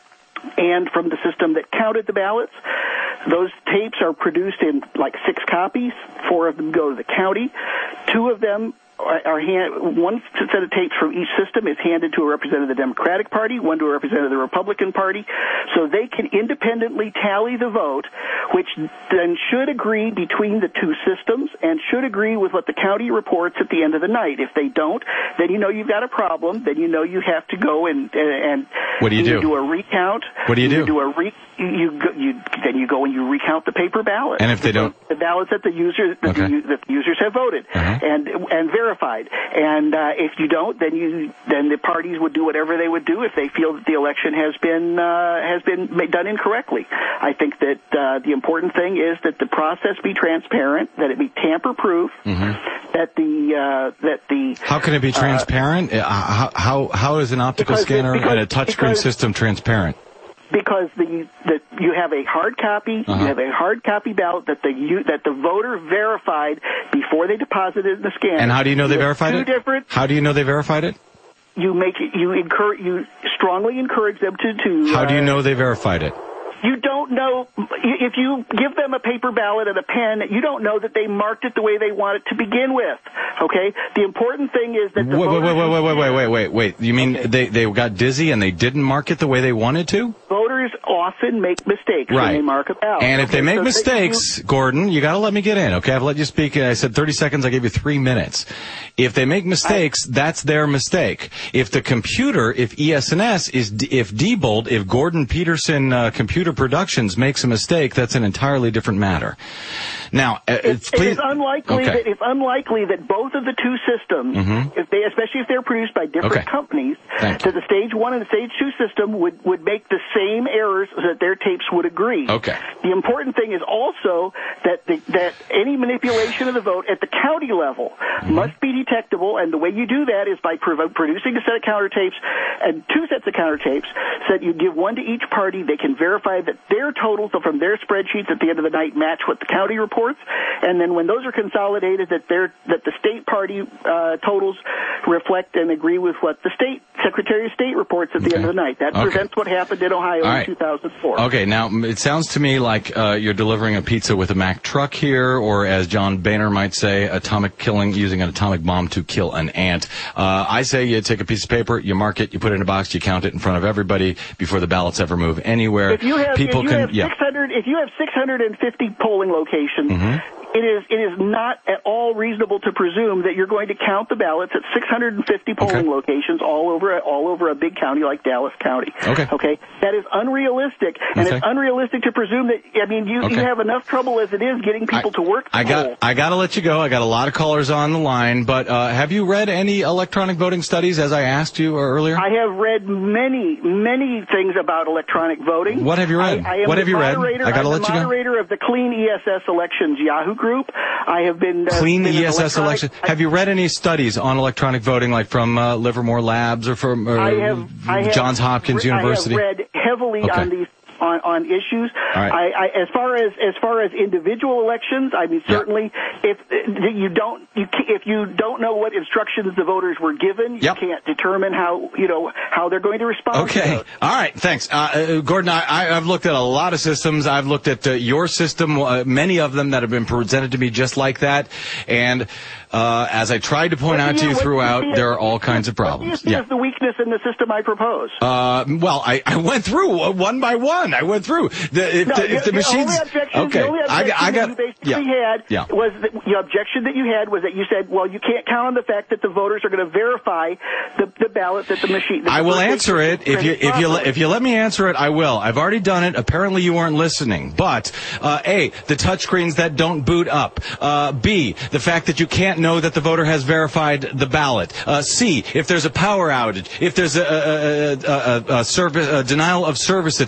and from the system that counted the ballots. Those tapes are produced in like six copies. Four of them go to the county. Two of them are, are hand, one set of tapes from each system is handed to a representative of the Democratic Party, one to a representative of the Republican Party, so they can independently tally the vote, which then should agree between the two systems and should agree with what the county reports at the end of the night. If they don't, then you know you've got a problem. Then you know you have to go and and what do you do? do a recount. What do you, you do? do a re, you, go, you then you go and you recount the paper ballot. And if they don't, the ballots that the user that, okay. the, that the users have voted uh-huh. and and verified. And uh, if you don't, then you then the parties would do whatever they would do if they feel that the election has been uh, has been done incorrectly. I think that uh, the important thing is that the process be transparent, that it be tamper-proof, mm-hmm. that the uh, that the how can it be transparent? Uh, how how how is an optical scanner because, and a touchscreen system transparent? Because the, the you have a hard copy, uh-huh. you have a hard copy ballot that the you, that the voter verified before they deposited it in the scanner. And how do you know they verified two it? Different, how do you know they verified it? You make it, you encourage you strongly encourage them to to. How do you uh, know they verified it? You don't know, if you give them a paper ballot and a pen, you don't know that they marked it the way they want it to begin with, okay? The important thing is that the Wait, wait, wait, wait, wait, wait, wait, wait, wait, wait. You mean okay. they, they got dizzy and they didn't mark it the way they wanted to? Voters often make mistakes right. when they mark a ballot. And if okay, they make so mistakes, you, Gordon, you got to let me get in, okay? I've let you speak. I said thirty seconds. I gave you three minutes. If they make mistakes, I, that's their mistake. If the computer, if E S N S is, if Diebold, if Gordon Peterson uh, Computer Productions makes a mistake, that's an entirely different matter. Now, uh, it's, please, it is unlikely okay. that it's unlikely that both of the two systems, mm-hmm. if they, especially if they're produced by different okay. companies, Thank that the stage one and the stage two system would, would make the same errors so that their tapes would agree. Okay. The important thing is also that the, that any manipulation of the vote at the county level mm-hmm. must be detectable, and the way you do that is by pro- producing a set of counter tapes and two sets of counter tapes, so that you give one to each party. They can verify that their totals from their spreadsheets at the end of the night match what the county reports, and then when those are consolidated, that they're, that the state party uh, totals reflect and agree with what the state Secretary of State reports at the okay. end of the night. That okay. prevents what happened in Ohio right. in two thousand four. Okay, now it sounds to me like uh, you're delivering a pizza with a Mack truck here, or as John Boehner might say, atomic killing, using an atomic bomb to kill an ant. Uh, I say you take a piece of paper, you mark it, you put it in a box, you count it in front of everybody before the ballots ever move anywhere. If you have, People if you can, have yeah. six hundred, if you have six hundred fifty polling locations, mm-hmm. It is it is not at all reasonable to presume that you're going to count the ballots at six hundred fifty polling okay. locations all over all over a big county like Dallas County. Okay. Okay. That is unrealistic, and okay. it's unrealistic to presume that. I mean, you, okay. you have enough trouble as it is getting people I, to work. I got poll. I got to let you go. I got a lot of callers on the line, but uh, have you read any electronic voting studies, as I asked you earlier? I have read many many things about electronic voting. What have you read? I, I am what have the you read? I got to let I'm the you go. moderator of the Clean E S S Elections Yahoo group. I have been uh, Clean been E S S electronic- election. Have you read any studies on electronic voting, like from uh, Livermore Labs or from uh, I have, I have, Johns Hopkins re- University? I have read heavily okay. on these on, on issues. Right. I, I, as far as as far as individual elections, I mean certainly yeah. if uh, you don't you ca- if you don't know what instructions the voters were given, you yep. can't determine how you know how they're going to respond. Okay. To those. All right. Thanks, uh, uh, Gordon. I, I've looked at a lot of systems. I've looked at uh, your system, uh, many of them that have been presented to me just like that, and. Uh, as I tried to point What out do to you what do throughout, see there as- are all kinds of problems. What do you see Yeah. as the weakness in the system I propose? Uh, well, I, I went through uh, one by one. I went through the if No, the, if the, the machines. only objection, Okay, the only I, objection I got. that you basically yeah. had yeah. was that the objection that you had was that you said, well, you can't count on the fact that the voters are going to verify the, the ballot that the machine. That I the will voter answer it if you if you properly. if you let me answer it. I will. I've already done it. Apparently, you weren't listening. But uh, A, the touchscreens that don't boot up. Uh, B, the fact that you can't know that the voter has verified the ballot. Uh, C, if there's a power outage, if there's a, a, a, a, a service a denial of service attack,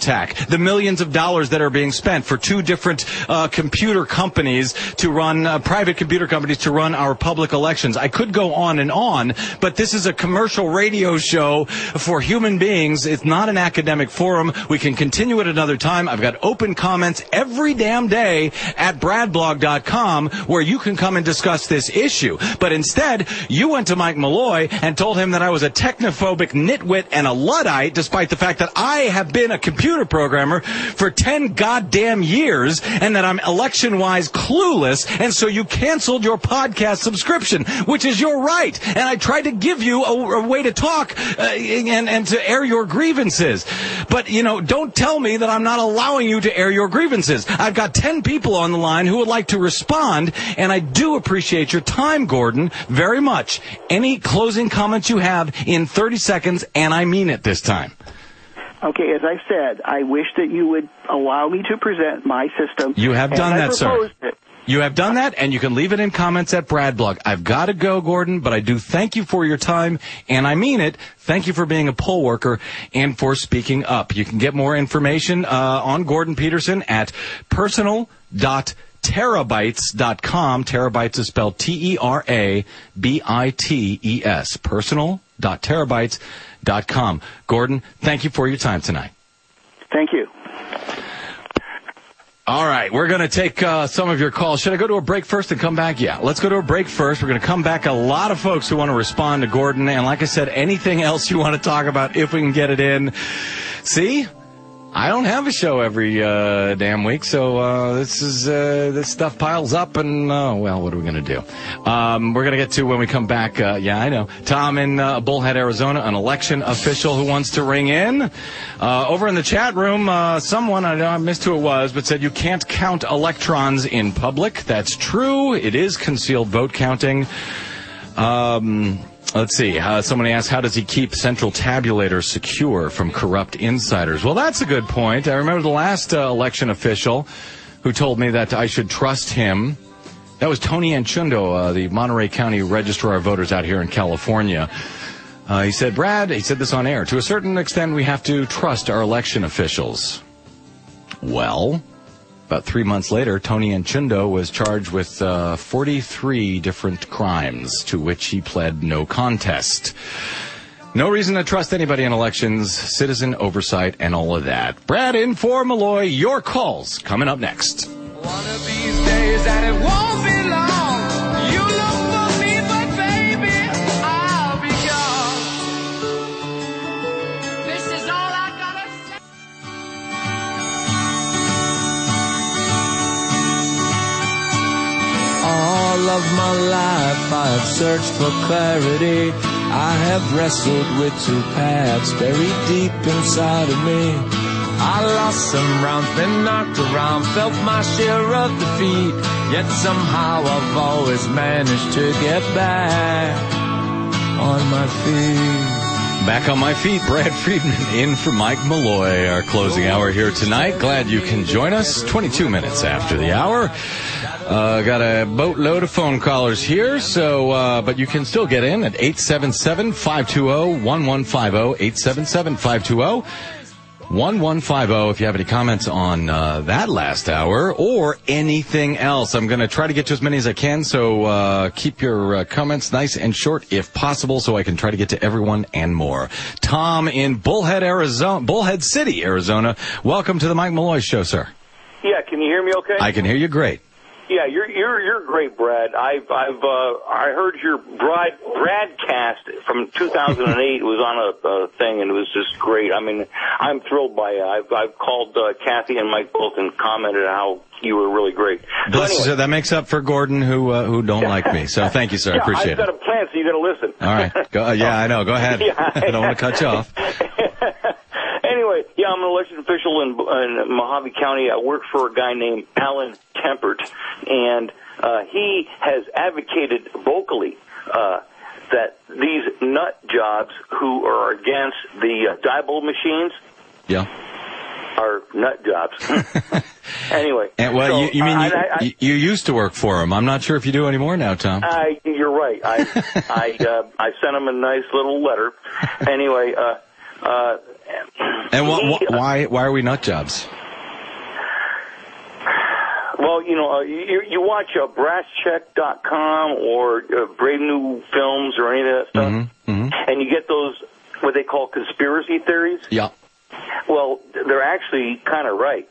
the millions of dollars that are being spent for two different uh, computer companies to run, uh, private computer companies to run our public elections. I could go on and on, but this is a commercial radio show for human beings. It's not an academic forum. We can continue it another time. I've got open comments every damn day at brad blog dot com where you can come and discuss this issue. But instead, you went to Mike Malloy and told him that I was a technophobic nitwit and a Luddite, despite the fact that I have been a computer programmer for ten goddamn years and that I'm election-wise clueless, and so you canceled your podcast subscription, which is your right. And I tried to give you a, a way to talk uh, and, and to air your grievances. But, you know, don't tell me that I'm not allowing you to air your grievances. I've got ten people on the line who would like to respond, and I do appreciate your time, Gordon, very much. Any closing comments you have in thirty seconds, and I mean it this time. Okay, as I said, I wish that you would allow me to present my system. You have done that, sir. It. You have done that, and you can leave it in comments at Bradblog. I've got to go, Gordon, but I do thank you for your time, and I mean it. Thank you for being a poll worker and for speaking up. You can get more information uh, on Gordon Peterson at personal dot terabytes dot com. Terabytes is spelled T E R A B I T E S. personal dot terabytes dot com. Gordon, thank you for your time tonight. Thank you. All right, we're going to take uh, some of your calls. Should I go to a break first and come back? Yeah, let's go to a break first. We're going to come back. A lot of folks who want to respond to Gordon. And like I said, anything else you want to talk about, if we can get it in. See? I don't have a show every uh, damn week, so uh, this is uh, this stuff piles up, and uh, well, what are we going to do? Um, we're going to get to when we come back. Uh, yeah, I know. Tom in uh, Bullhead, Arizona, an election official who wants to ring in. Uh, over in the chat room, uh, someone, I know I missed who it was, but said you can't count electrons in public. That's true. It is concealed vote counting. Um... Let's see. Uh, somebody asked, how does he keep central tabulator secure from corrupt insiders? Well, that's a good point. I remember the last uh, election official who told me that I should trust him. That was Tony Anchundo, uh, the Monterey County Registrar of Voters out here in California. Uh, he said, Brad, he said this on air, to a certain extent we have to trust our election officials. Well, about three months later, Tony Anchundo was charged with uh, forty-three different crimes to which he pled no contest. No reason to trust anybody in elections, citizen oversight, and all of that. Brad in for Malloy, your calls coming up next. One of these days and it won't be long. You look for me, but baby, I'll be gone. This is all I gotta say. All of my life I have searched for clarity. I have wrestled with two paths buried deep inside of me. I lost some rounds, been knocked around, felt my share of defeat. Yet somehow I've always managed to get back on my feet. Back on my feet, Brad Friedman in for Mike Malloy, our closing hour here tonight. Glad you can join us. twenty-two minutes after the hour. Uh, got a boatload of phone callers here, so uh, but you can still get in at eight seven seven, five two zero, one one five zero, eight seven seven, five two zero, one one five zero if you have any comments on uh, that last hour or anything else. I'm going to try to get to as many as I can, so uh, keep your uh, comments nice and short if possible so I can try to get to everyone and more. Tom in Bullhead, Arizona, Bullhead City, Arizona. Welcome to the Mike Malloy Show, sir. Yeah, can you hear me okay? I can hear you great. Yeah, you're you're you're great, Brad. I've I've uh, I heard your broad broadcast from two thousand eight. It was on a, a thing, and it was just great. I mean, I'm thrilled by it. I've I've called uh, Kathy and Mike both and commented how you were really great. So anyway. So that makes up for Gordon, who uh, who don't like me. So thank you, sir. Yeah, I appreciate I've got it. a plan, so you got to listen. All right. Go, uh, yeah, I know. Go ahead. Yeah, I don't want to cut you off. Anyway, yeah, I'm an election official in, in Mojave County. I work for a guy named Alan Tempert, and uh, he has advocated vocally uh, that these nut jobs who are against the uh, Diebold machines yeah. are nut jobs. Anyway. And, well, so, you, you mean uh, you, I, I, you used to work for him. I'm not sure if you do anymore now, Tom. I, you're right. I I, uh, I sent him a nice little letter. Anyway, uh, uh, And wh- he, wh- why why are we nut jobs? Well, you know, uh, you, you watch uh, brass check dot com or uh, Brave New Films or any of that stuff, Mm-hmm, mm-hmm. and you get those, what they call conspiracy theories. Yeah. Well, they're actually kind of right.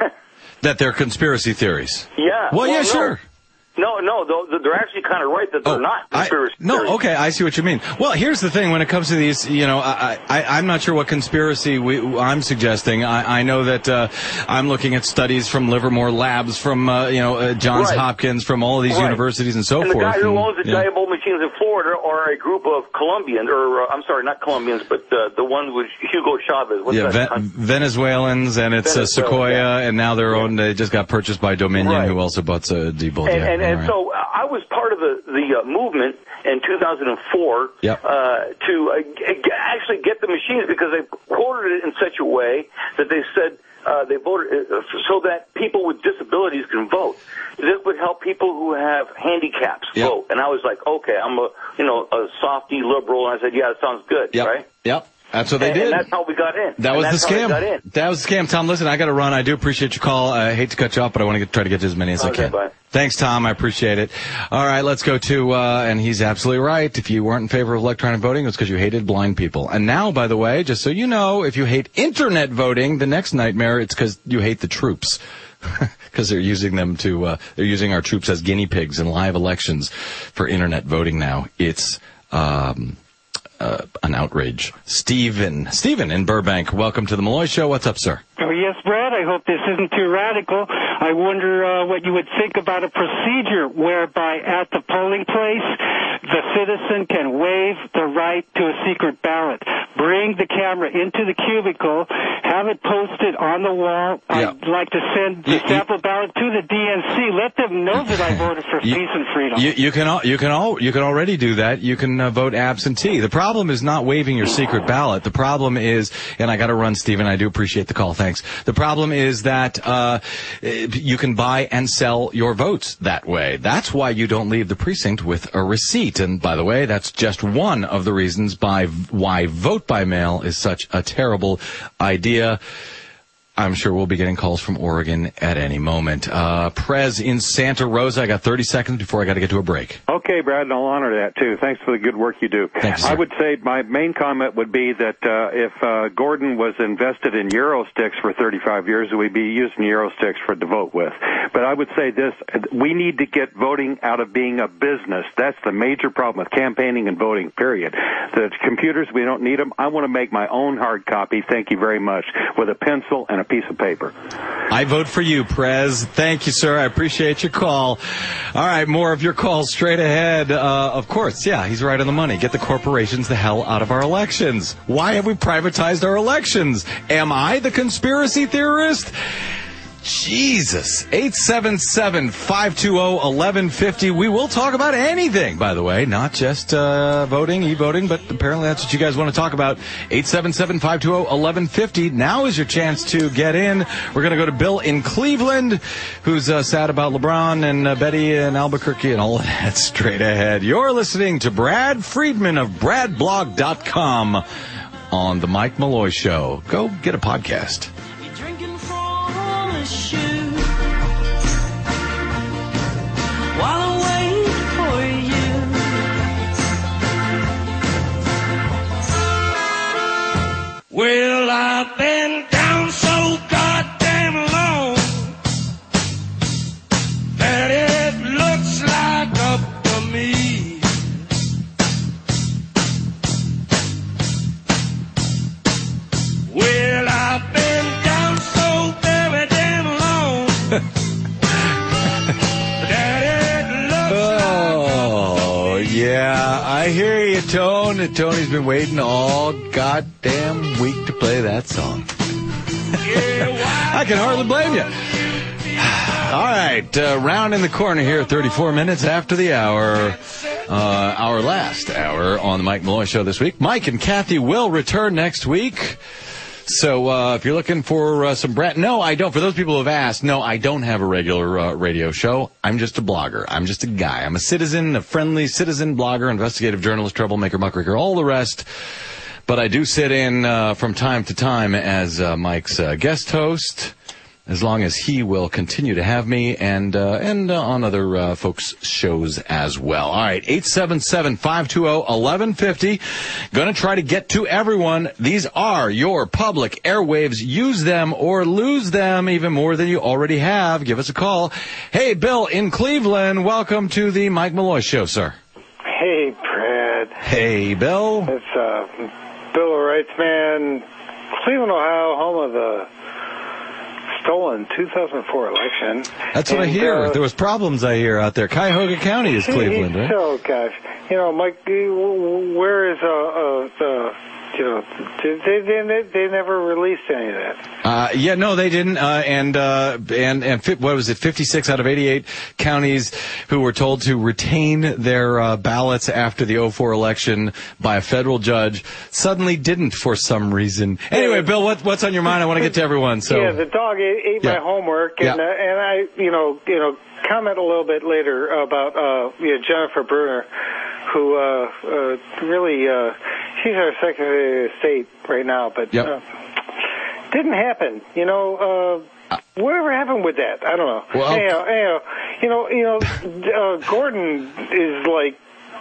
That they're conspiracy theories. Yeah. Well, yeah, no. sure. No, no, they're they're actually kind of right that they're Oh, not conspiracy I, no, theories. okay, I see what you mean. Well, here's the thing: when it comes to these, you know, I, I, I'm not sure what conspiracy we, I'm suggesting. I, I know that uh, I'm looking at studies from Livermore Labs, from uh, you know uh, Johns Right. Hopkins, from all of these Right. universities and so and forth. the guy who and, owns the yeah. Diablo machines in Florida are a group of Colombians, or uh, I'm sorry, not Colombians, but uh, the one with Hugo Chavez. What's Yeah, that? Ven- Venezuelans, and it's uh, Venezuela, Sequoia, yeah. and now they're owned. They just got purchased by Dominion, Right. who also bought uh, Diebold. And, yeah, and, and all right. so uh, I was part of the the uh, movement in two thousand four Yep. uh, to uh, g- g- actually get the machines, because they ordered it in such a way that they said uh, they voted uh, so that people with disabilities can vote. This would help people who have handicaps Yep. vote. And I was like, okay, I'm a you know a softy liberal, and I said, yeah, that sounds good, Yep. right? Yep. That's what they and, did. and that's how we got in. That And was the that's how they scam. got in. That was the scam. Tom, listen, I got to run. I do appreciate your call. I hate to cut you off, but I want to get, try to get to as many as I Okay, can. bye. Thanks, Tom. I appreciate it. All right, let's go to, uh, and he's absolutely right. If you weren't in favor of electronic voting, it's because you hated blind people. And now, by the way, just so you know, if you hate internet voting, the next nightmare, it's because you hate the troops. Because they're using them to, uh, they're using our troops as guinea pigs in live elections for internet voting now. It's, um, Uh, an outrage. Stephen. Stephen in Burbank, welcome to the Malloy Show. What's up, sir? Oh, yes, Brad. I hope this isn't too radical. I wonder uh, what you would think about a procedure whereby at the polling place, the citizen can waive the right to a secret ballot. Bring the camera into the cubicle, have it posted on the wall. Yeah. I'd like to send the You- you- sample ballot to the D N C. Let them know that I voted for You- peace and freedom. You, you can al- you can all you can already do that. You can uh, vote absentee. The problem is not waiving your secret ballot. The problem is, and I got to run, Stephen. I do appreciate the call. Thanks. The problem is that uh, you can buy and sell your votes that way. That's why you don't leave the precinct with a receipt. And by the way, that's just one of the reasons by why vote by mail is such a terrible idea. I'm sure we'll be getting calls from Oregon at any moment. Uh, Prez in Santa Rosa. I got thirty seconds before I got to get to a break. Okay, Brad, and I'll honor that, too. Thanks for the good work you do. Thank you, sir. I would say my main comment would be that uh, if uh, Gordon was invested in Eurosticks for thirty-five years, we'd be using Eurosticks for to vote with. But I would say this, we need to get voting out of being a business. That's the major problem with campaigning and voting, period. The computers, we don't need them. I want to make my own hard copy, thank you very much, with a pencil and a piece of paper. I vote for you, Prez. Thank you, sir. I appreciate your call. All right, more of your calls straight ahead. Uh, of course, yeah, he's right on the money. Get the corporations the hell out of our elections. Why have we privatized our elections? Am I the conspiracy theorist? Jesus. eight seven seven, five two zero, one one five zero. We will talk about anything, by the way, not just uh, voting, e-voting, but apparently that's what you guys want to talk about. eight seven seven, five two zero, one one five zero. Now is your chance to get in. We're going to go to Bill in Cleveland, who's uh, sad about LeBron and uh, Betty in Albuquerque and all of that straight ahead. You're listening to Brad Friedman of brad blog dot com on The Mike Malloy Show. Go get a podcast. Drinking from a shoe while I wait for you. Well, I've been down so goddamn long that it looks like up to me. Well, I've been down so very damn long that it looks Oh, yeah, I hear you, Tone. And Tony's been waiting all goddamn week to play that song. I can hardly blame you. All right, uh, round in the corner here, thirty-four minutes after the hour. Uh, our last hour on the Mike Malloy Show this week. Mike and Kathy will return next week. So uh, if you're looking for uh, some Brad, no, I don't. For those people who have asked, no, I don't have a regular uh, radio show. I'm just a blogger. I'm just a guy. I'm a citizen, a friendly citizen, blogger, investigative journalist, troublemaker, muckraker, all the rest. but I do sit in uh, from time to time as uh, Mike's uh, guest host, as long as he will continue to have me, and uh, and uh, on other uh, folks' shows as well. All right, eight seven seven, five two zero, one one five zero. Going to try to get to everyone. These are your public airwaves. Use them or lose them even more than you already have. Give us a call. Hey, Bill in Cleveland, welcome to the Mike Malloy Show, sir. Hey, Brad. Hey, Bill. It's uh, Bill Wrightsman, Cleveland, Ohio, home of the stolen two thousand four election. That's what and, I hear. Uh, there was problems I hear out there. Cuyahoga County is Cleveland, right? Oh, gosh. You know, Mike, where is, uh, uh, the, you know, they, they, they never released any of that. Uh, yeah, no, they didn't. Uh, and, uh, and, and fi- what was it, fifty-six out of eighty-eight counties who were told to retain their uh, ballots after the oh four election by a federal judge suddenly didn't for some reason. Anyway, Bill, what, what's on your mind? I want to get to everyone. So yeah, the dog ate, ate yeah. my homework, and yeah. uh, and I, you know, you know, comment a little bit later about uh, you know, Jennifer Bruner, who uh, uh, really uh, she's our Secretary of State right now, but yep. uh, didn't happen. You know, uh, whatever happened with that? I don't know. Well, anyhow, anyhow, you know, you know, uh, Gordon is like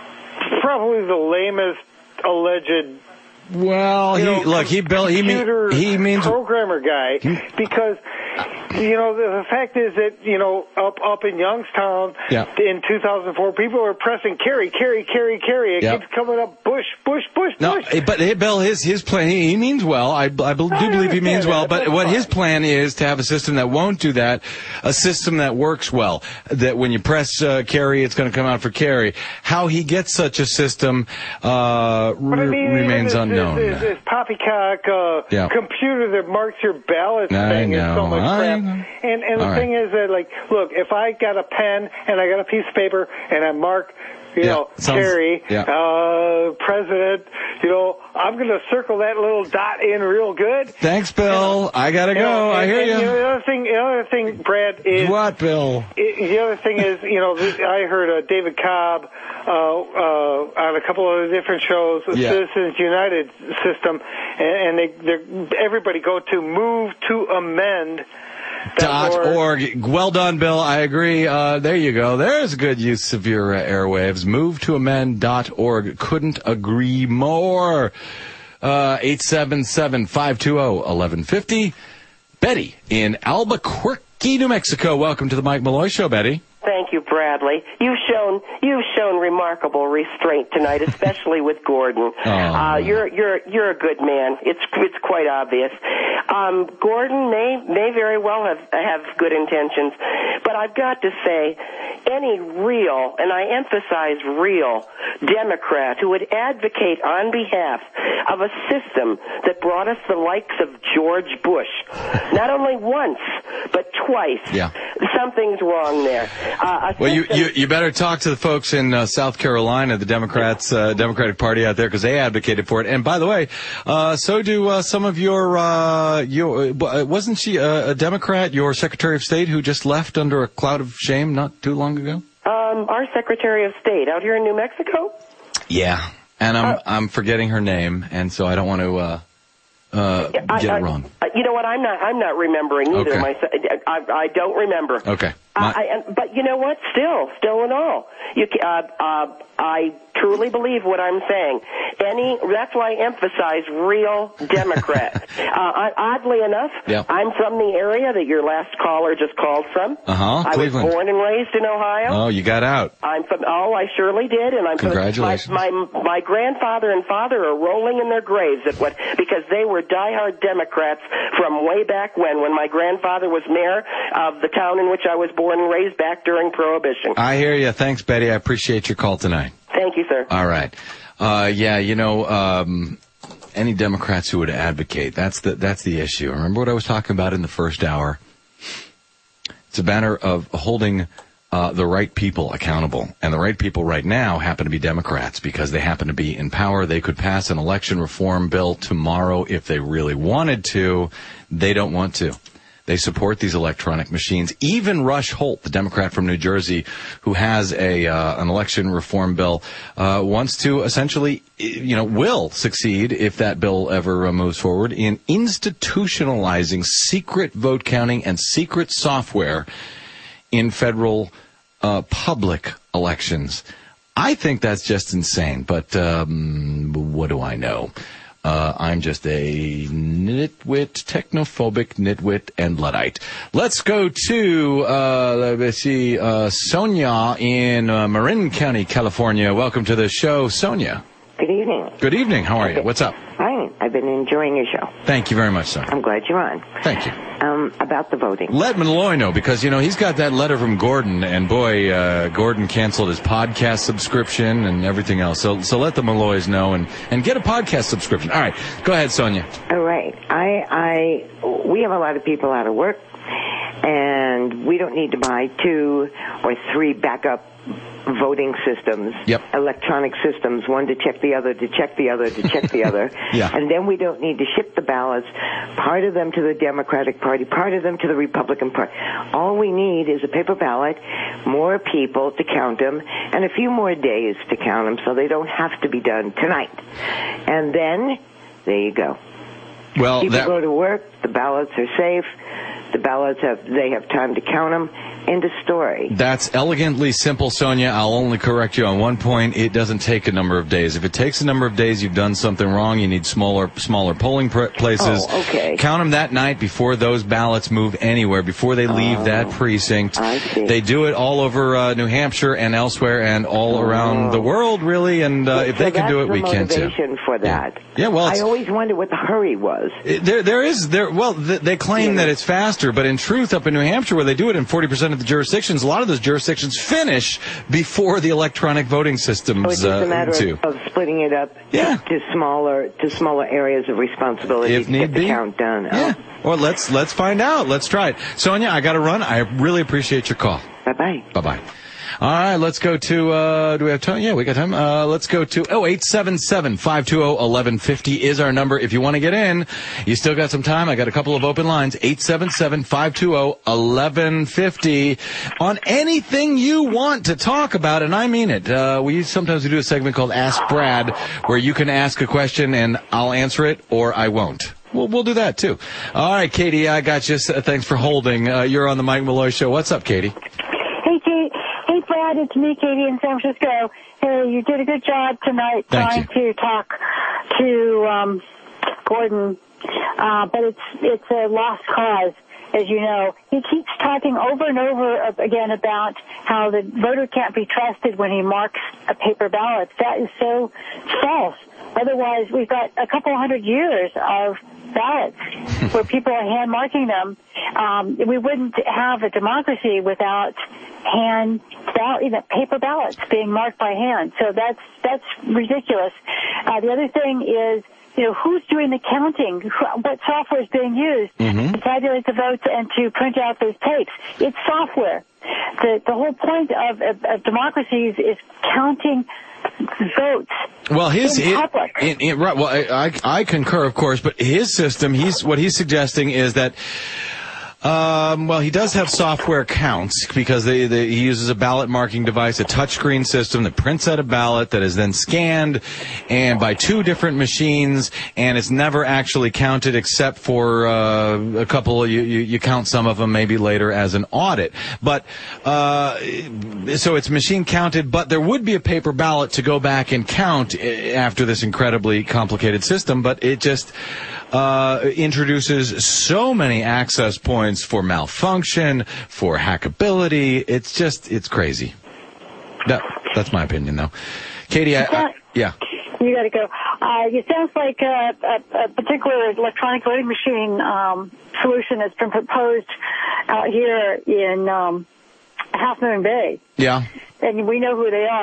probably the lamest alleged. Well, he, know, look, he built, he mean, he means programmer guy because, you know, the, the fact is that, you know, up up in Youngstown yeah. in two thousand four, people were pressing carry, carry, carry, carry. It yep. keeps coming up, Bush, Bush, Bush, no, Bush. but hey, Bill, his his plan, he, he means well. I, I do I believe he means well. that. But That's what fine. his plan is to have a system that won't do that, a system that works well. That when you press uh, carry, it's going to come out for carry. How he gets such a system uh, But I mean, remains this, unknown. This, this, this poppycock uh, yeah. computer that marks your ballot I thing is so know. much I crap. know. And and All the right. thing is that, like, look, if I got a pen and I got a piece of paper and I mark, you yeah. know, Sounds, Kerry, yeah. uh, president, you know, I'm going to circle that little dot in real good. Thanks, Bill. You know, I gotta go. You know, and, I hear and, you. you know, the other thing, the other thing, Brad, is what, Bill? It, the other thing is, you know, I heard uh, David Cobb uh, uh, on a couple of different shows, the yeah. Citizens United system, and, and they, everybody go to move to amend. Dot org. Well done, Bill. I agree. Uh, there you go. There's a good use of your uh, airwaves. Move to amend dot org. Couldn't agree more. Uh, eight seven seven, five two zero, one one five zero. Betty in Albuquerque, New Mexico. Welcome to the Mike Malloy Show, Betty. Thank you, Bradley. You've shown you've shown remarkable restraint tonight, especially with Gordon. Oh. Uh, you're you're you're a good man. It's it's quite obvious. Um, Gordon may may very well have have good intentions, but I've got to say, any real, and I emphasize real, Democrat who would advocate on behalf of a system that brought us the likes of George Bush, not only once but twice, yeah. something's wrong there. Uh, well, you, you you better talk to the folks in uh, South Carolina, the Democrats, uh, Democratic Party out there, because they advocated for it. And by the way, uh, so do uh, some of your uh, your wasn't she a, a Democrat, your Secretary of State, who just left under a cloud of shame not too long ago? Um, our Secretary of State out here in New Mexico. Yeah, and I'm uh, I'm forgetting her name, and so I don't want to uh, uh, get I, I, it wrong. You know what? I'm not. I'm not remembering either. Okay. Myself, I, I don't remember. Okay. I, I, but you know what? Still, still in all, you. Uh, uh, I truly believe what I'm saying. Any. That's why I emphasize real Democrat. uh, oddly enough, yeah. I'm from the area that your last caller just called from. Uh huh. I Cleveland. was born and raised in Ohio. Oh, you got out. I'm from. Oh, I surely did, and I'm. Congratulations. My, my my grandfather and father are rolling in their graves at what because they were diehard Democrats from way back when, when my grandfather was mayor of the town in which I was born and raised back during Prohibition. I hear you. Thanks, Betty. I appreciate your call tonight. Thank you, sir. All right. Uh, yeah, you know, um, any Democrats who would advocate, that's the, that's the issue. Remember what I was talking about in the first hour? It's a matter of holding uh, the right people accountable. And the right people right now happen to be Democrats because they happen to be in power. They could pass an election reform bill tomorrow if they really wanted to. They don't want to. They support these electronic machines. Even Rush Holt, the Democrat from New Jersey, who has a uh, an election reform bill, uh, wants to essentially, you know, will succeed if that bill ever uh, moves forward in institutionalizing secret vote counting and secret software in federal uh, public elections. I think that's just insane, but um, what do I know? Uh, I'm just a nitwit, technophobic nitwit, and Luddite. Let's go to, uh, let's see, uh, Sonia in uh, Marin County, California. Welcome to the show, Sonia. Good evening. Good evening. How are you? What's up? Fine. I've been enjoying your show. Thank you very much, Sonia. I'm glad you're on. Thank you. Um, about the voting. Let Malloy know, because, you know, he's got that letter from Gordon, and boy, uh, Gordon canceled his podcast subscription and everything else. So so let the Malloys know and, and get a podcast subscription. All right. Go ahead, Sonia. All right. I, I, we have a lot of people out of work, and we don't need to buy two or three backup voting systems, yep. electronic systems, one to check the other, to check the other, to check the other. Yeah. And then we don't need to ship the ballots, part of them to the Democratic Party, part of them to the Republican Party. All we need is a paper ballot, more people to count them, and a few more days to count them so they don't have to be done tonight. And then, there you go. Well, people that... go to work, the ballots are safe, the ballots have, they have time to count them. End of story. That's elegantly simple, Sonia. I'll only correct you on one point. It doesn't take a number of days. If it takes a number of days, you've done something wrong. You need smaller smaller polling pr- places. Oh, okay. Count them that night before those ballots move anywhere, before they leave oh, that precinct. I see. They do it all over uh, New Hampshire and elsewhere and all oh. around the world, really. And uh, if so they can do it, the we can too. Motivation for that. Yeah, yeah well, I always wondered what the hurry was. It, there, there is there. Well, th- they claim yeah. that it's faster, but in truth, up in New Hampshire, where they do it in forty percent of the jurisdictions, a lot of those jurisdictions finish before the electronic voting systems. So it's just a matter uh, of, of splitting it up yeah. to smaller to smaller areas of responsibility if to need get the be. count done. Yeah. Oh. Or let's let's find out. Let's try it. Sonia, I got to run. I really appreciate your call. Bye bye. Bye bye. All right, let's go to, uh, do we have time? Yeah, we got time. Uh, let's go to, oh, eight seven seven, five two zero, one one five zero is our number. If you want to get in, you still got some time. I got a couple of open lines. eight seven seven, five two zero, one one five zero on anything you want to talk about, and I mean it. Uh, we sometimes we do a segment called Ask Brad, where you can ask a question and I'll answer it or I won't. We'll, we'll do that, too. All right, Katie, I got you. Thanks for holding. Uh, you're on the Mike Malloy Show. What's up, Katie? Hey, Kate. Hey, Brad, it's me, Katie, in San Francisco. Hey, you did a good job tonight Thank trying you. to talk to um, Gordon, uh, but it's it's a lost cause, as you know. He keeps talking over and over again about how the voter can't be trusted when he marks a paper ballot. That is so false. Otherwise, we've got a couple hundred years of ballots where people are hand marking them. Um, we wouldn't have a democracy without hand ballot, even paper ballots being marked by hand. So that's that's ridiculous. Uh, the other thing is, you know, who's doing the counting? What software is being used mm-hmm. to tabulate the votes and to print out those tapes? It's software. The the whole point of, of, of democracies is counting votes. Well, his in it, public. it, it, right. Well, I, I I concur, of course, but his system, he's what he's suggesting is that. Um, well, he does have software counts because they, they, he uses a ballot marking device, a touchscreen system that prints out a ballot that is then scanned and by two different machines, and it's never actually counted except for uh, a couple. You, you, you count some of them maybe later as an audit, but uh, so it's machine counted. But there would be a paper ballot to go back and count after this incredibly complicated system, but it just. Uh, introduces so many access points for malfunction, for hackability. It's just, it's crazy. That, that's my opinion, though. Katie, I, I, yeah. You got to go. Uh, it sounds like a, a, a particular electronic voting machine um, solution that's been proposed out here in um, Half Moon Bay. Yeah. And we know who they are.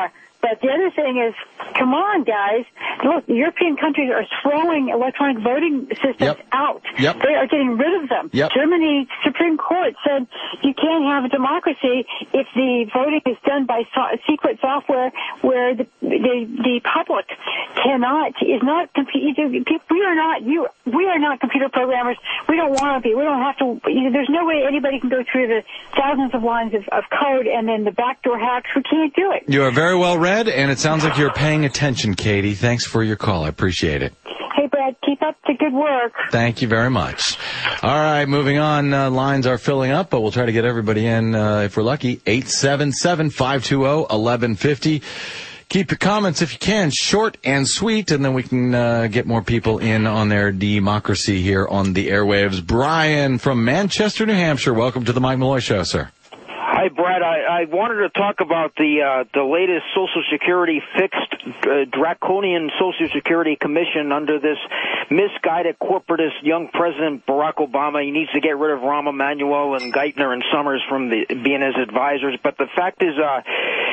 But the other thing is, come on, guys. Look, European countries are throwing electronic voting systems Yep. out. Yep. They are getting rid of them. Yep. Germany Supreme Court said you can't have a democracy if the voting is done by so- secret software where the, the the public cannot is not computer. We are not you. We are not computer programmers. We don't want to be. We don't have to. You know, there's no way anybody can go through the thousands of lines of, of code and then the backdoor hacks. We can't do it. You are very well read, and it sounds like you're paying attention, Katie. Thanks for your call. I appreciate it. Hey, Brad, keep up the good work. Thank you very much. All right, moving on. Uh, lines are filling up, but we'll try to get everybody in uh, if we're lucky. eight seven seven, five two zero, one one five zero. Keep your comments, if you can, short and sweet, and then we can uh, get more people in on their democracy here on the airwaves. Brian from Manchester, New Hampshire. Welcome to the Mike Malloy Show, sir. Hi, Brad. I, I wanted to talk about the uh, the latest Social Security fixed uh, draconian Social Security Commission under this misguided corporatist young President Barack Obama. He needs to get rid of Rahm Emanuel and Geithner and Summers from the, being his advisors. But the fact is, uh,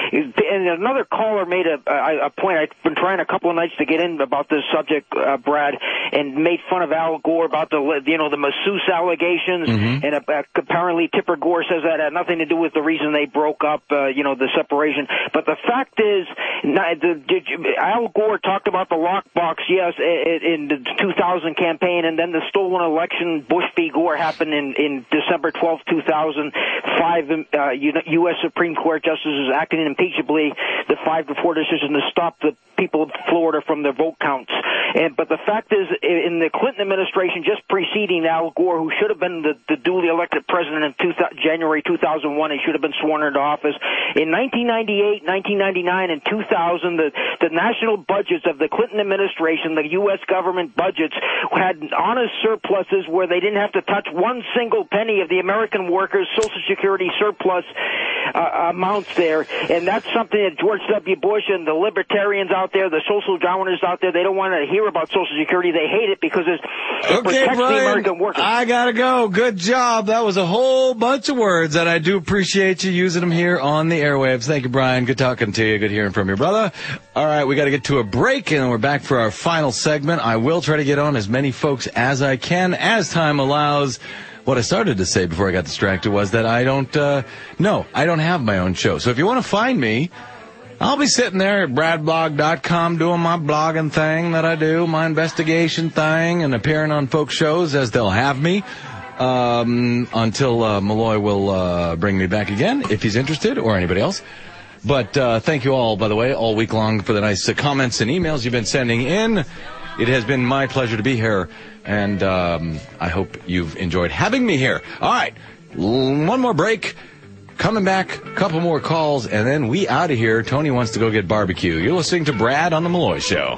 and another caller made a, a, a point. I've been trying a couple of nights to get in about this subject, uh, Brad, and made fun of Al Gore about the you know the masseuse allegations, Mm-hmm. and uh, apparently Tipper Gore says that had nothing to do with the reason they broke up, uh, you know, the separation. But the fact is, not, the, did you, Al Gore talked about the lockbox, yes, in the two thousand campaign, and then the stolen election, Bush v. Gore, happened in, in December twelfth, two thousand five. Uh, U S Supreme Court justices acted impeachably, the five to four decision to stop the people of Florida from their vote counts. And but the fact is, in the Clinton administration just preceding Al Gore, who should have been the, the duly elected president in two, January two thousand one, he should have been sworn into office. In nineteen ninety-eight, nineteen ninety-nine, and two thousand, the, the national budgets of the Clinton administration, the U S government budgets, had honest surpluses where they didn't have to touch one single penny of the American workers' Social Security surplus uh, amounts there. And that's something that George W. Bush and the libertarians out there, the social darwinists out there, they don't want to hear about Social Security. They hate it because it, it Okay, protects Brian, the American worker. I gotta go. Good job. That was a whole bunch of words, and I do appreciate you using them here on the airwaves. Thank you, Brian. Good talking to you. Good hearing from you, brother. All right, we got to get to a break, and we're back for our final segment. I will try to get on as many folks as I can, as time allows. What I started to say before I got distracted was that I don't, uh, no, I don't have my own show. So if you want to find me, I'll be sitting there at brad blog dot com doing my blogging thing that I do, my investigation thing, and appearing on folks' shows as they'll have me. Um, until uh, Malloy will uh, bring me back again, if he's interested, or anybody else. But uh, thank you all, by the way, all week long for the nice uh, comments and emails you've been sending in. It has been my pleasure to be here, and um, I hope you've enjoyed having me here. All right, one more break. Coming back, a couple more calls, and then we out of here. Tony wants to go get barbecue. You're listening to Brad on the Malloy Show.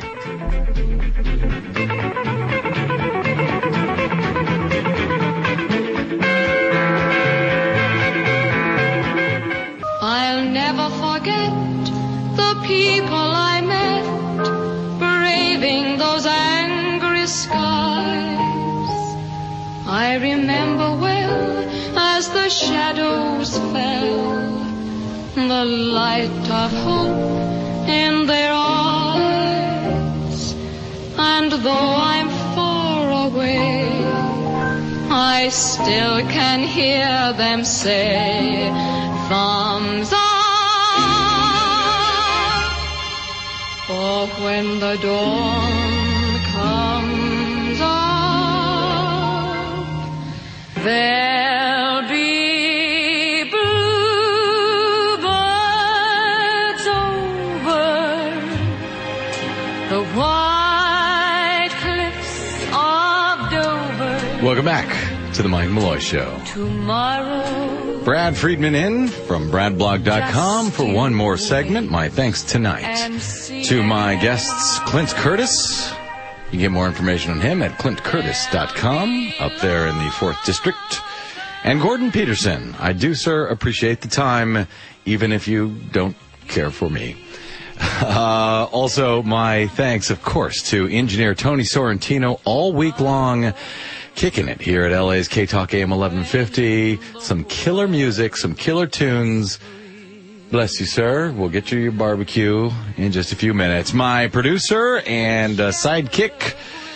I'll never forget the people I met, braving those angry skies. I remember well as the shadows fell, the light of hope in their eyes. And though I'm far away, I still can hear them say, thumbs up. For when the dawn comes up, there'll be bluebirds over the white cliffs of Dover. Welcome back to the Mike Malloy Show. Tomorrow. Brad Friedman in from brad blog dot com for one more segment. My thanks tonight to my guests, Clint Curtis. You can get more information on him at clint curtis dot com up there in the fourth District. And Gordon Peterson. I do, sir, appreciate the time, even if you don't care for me. Uh, also, my thanks, of course, to engineer Tony Sorrentino all week long, kicking it here at L A's K-Talk A M eleven fifty. Some killer music, some killer tunes, Bless you, sir. We'll get you your barbecue in just a few minutes. My producer and uh, sidekick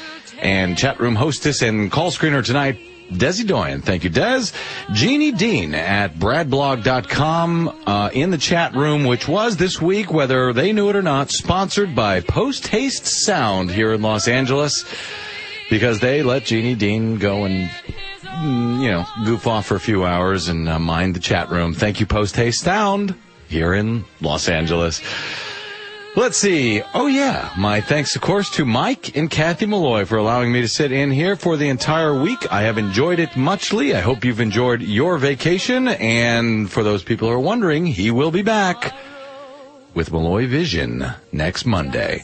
and chat room hostess and call screener tonight, Desi Doyen. Thank you, Des. Jeannie Dean at brad blog dot com uh, in the chat room, which was this week, whether they knew it or not, sponsored by Post Haste Sound here in Los Angeles, because they let Jeannie Dean go and, you know, goof off for a few hours and uh, mind the chat room. Thank you, Post Haste Sound here in Los Angeles. Let's see. Oh, yeah. My thanks, of course, to Mike and Kathy Malloy for allowing me to sit in here for the entire week. I have enjoyed it muchly. I hope you've enjoyed your vacation. And for those people who are wondering, he will be back with Malloy Vision next Monday.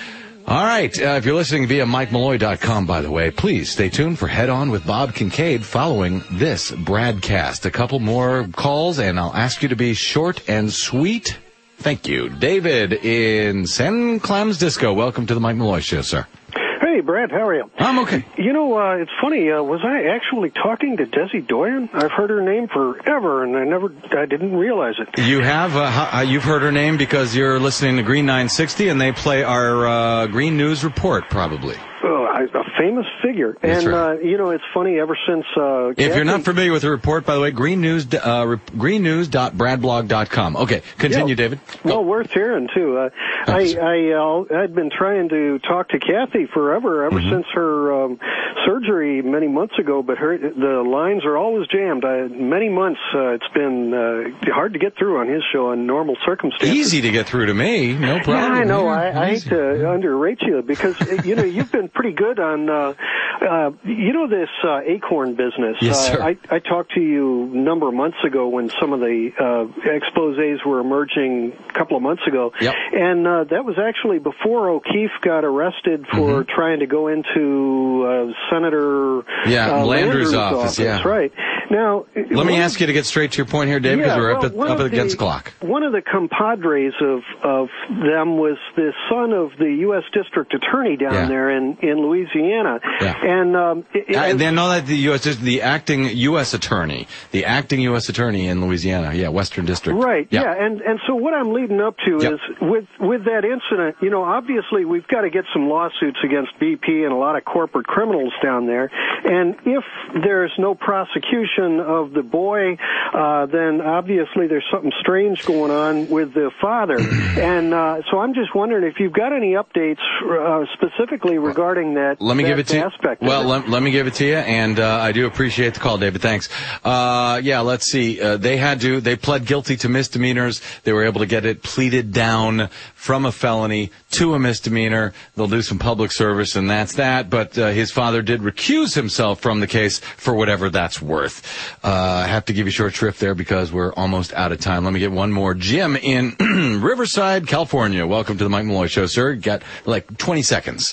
All right. Uh, if you're listening via mike malloy dot com, by the way, please stay tuned for Head On with Bob Kincaid following this broadcast. A couple more calls, and I'll ask you to be short and sweet. Thank you. David in San Clams Disco. Welcome to the Mike Malloy Show, sir. Hey, Brad, how are you? I'm okay. You know, uh, it's funny. Uh, was I actually talking to Desi Doyen? I've heard her name forever, and I never, I didn't realize it. You have, uh, how, you've heard her name because you're listening to Green nine sixty, and they play our uh, Green News Report, probably. Oh, I, a famous figure. That's and, right. uh, you know, it's funny, ever since... Uh, if Kathy, you're not familiar with the report, by the way, green news, uh, green news dot brad blog dot com. Okay, continue, yeah, David. Well, worth hearing, too. Uh, I, I, uh, I'd been trying to talk to Kathy forever, ever Mm-hmm. since her um, surgery many months ago, but her the lines are always jammed. I, many months, uh, it's been uh, hard to get through on his show in normal circumstances. Easy to get through to me, no problem. Yeah, I know. Yeah, I, I hate to underrate you because, you know, you've been pretty good on, uh, uh, you know, this uh, Acorn business. Yes, sir. Uh, I, I talked to you a number of months ago when some of the uh, exposés were emerging a couple of months ago. Yep. And uh, that was actually before O'Keefe got arrested for Mm-hmm. trying to go into uh, Senator Yeah, uh, Landrew's Landrew's office, yeah. Right. Now, Let me ask you to get straight to your point here, Dave, because yeah, we're well, up, one up of against the, the clock. One of the compadres of, of them was the son of the U S District Attorney down Yeah. there in, in Louisiana. Yeah. And um, it, I, it, they know that the U S the acting U S attorney, the acting U S attorney in Louisiana, yeah, Western District. Right, yeah. yeah, and and so what I'm leading up to Yep. is with with that incident, you know, obviously we've got to get some lawsuits against B P and a lot of corporate criminals down there, and if there's no prosecution of the boy, uh, then obviously there's something strange going on with the father, and uh, so I'm just wondering if you've got any updates uh, specifically regarding that. Let me that give it to aspect you. of Well, it. let, let me give it to you, and uh, I do appreciate the call, David. Thanks. Uh, yeah, let's see. Uh, they had to. They pled guilty to misdemeanors. They were able to get it pleaded down from a felony to a misdemeanor. They'll do some public service, and that's that. But uh, his father did recuse himself from the case for whatever that's worth. Uh, I have to give you short shrift there because we're almost out of time. Let me get one more. Jim in Riverside, California. Welcome to the Mike Malloy Show, sir. Got like twenty seconds.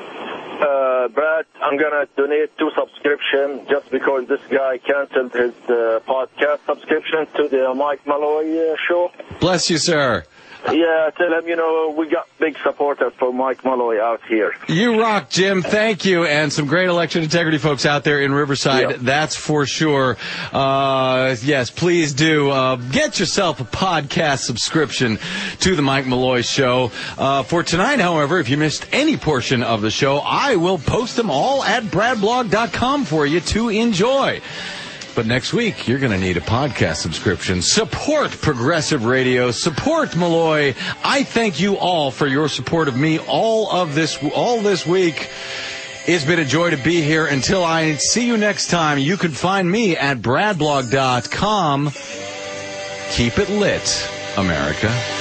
Uh, Brad, I'm going to donate two subscriptions just because this guy canceled his uh, podcast subscription to the Mike Malloy uh, show. Bless you, sir. Yeah, tell him, you know, we got big supporters for Mike Malloy out here. You rock, Jim. Thank you. And some great election integrity folks out there in Riverside. Yeah. That's for sure. Uh, yes, please do. Uh, get yourself a podcast subscription to the Mike Malloy Show. Uh, for tonight, however, if you missed any portion of the show, I will post them all at brad blog dot com for you to enjoy. But next week, you're going to need a podcast subscription. Support Progressive Radio. Support Malloy. I thank you all for your support of me all of this, all this week. It's been a joy to be here. Until I see you next time, you can find me at brad blog dot com. Keep it lit, America.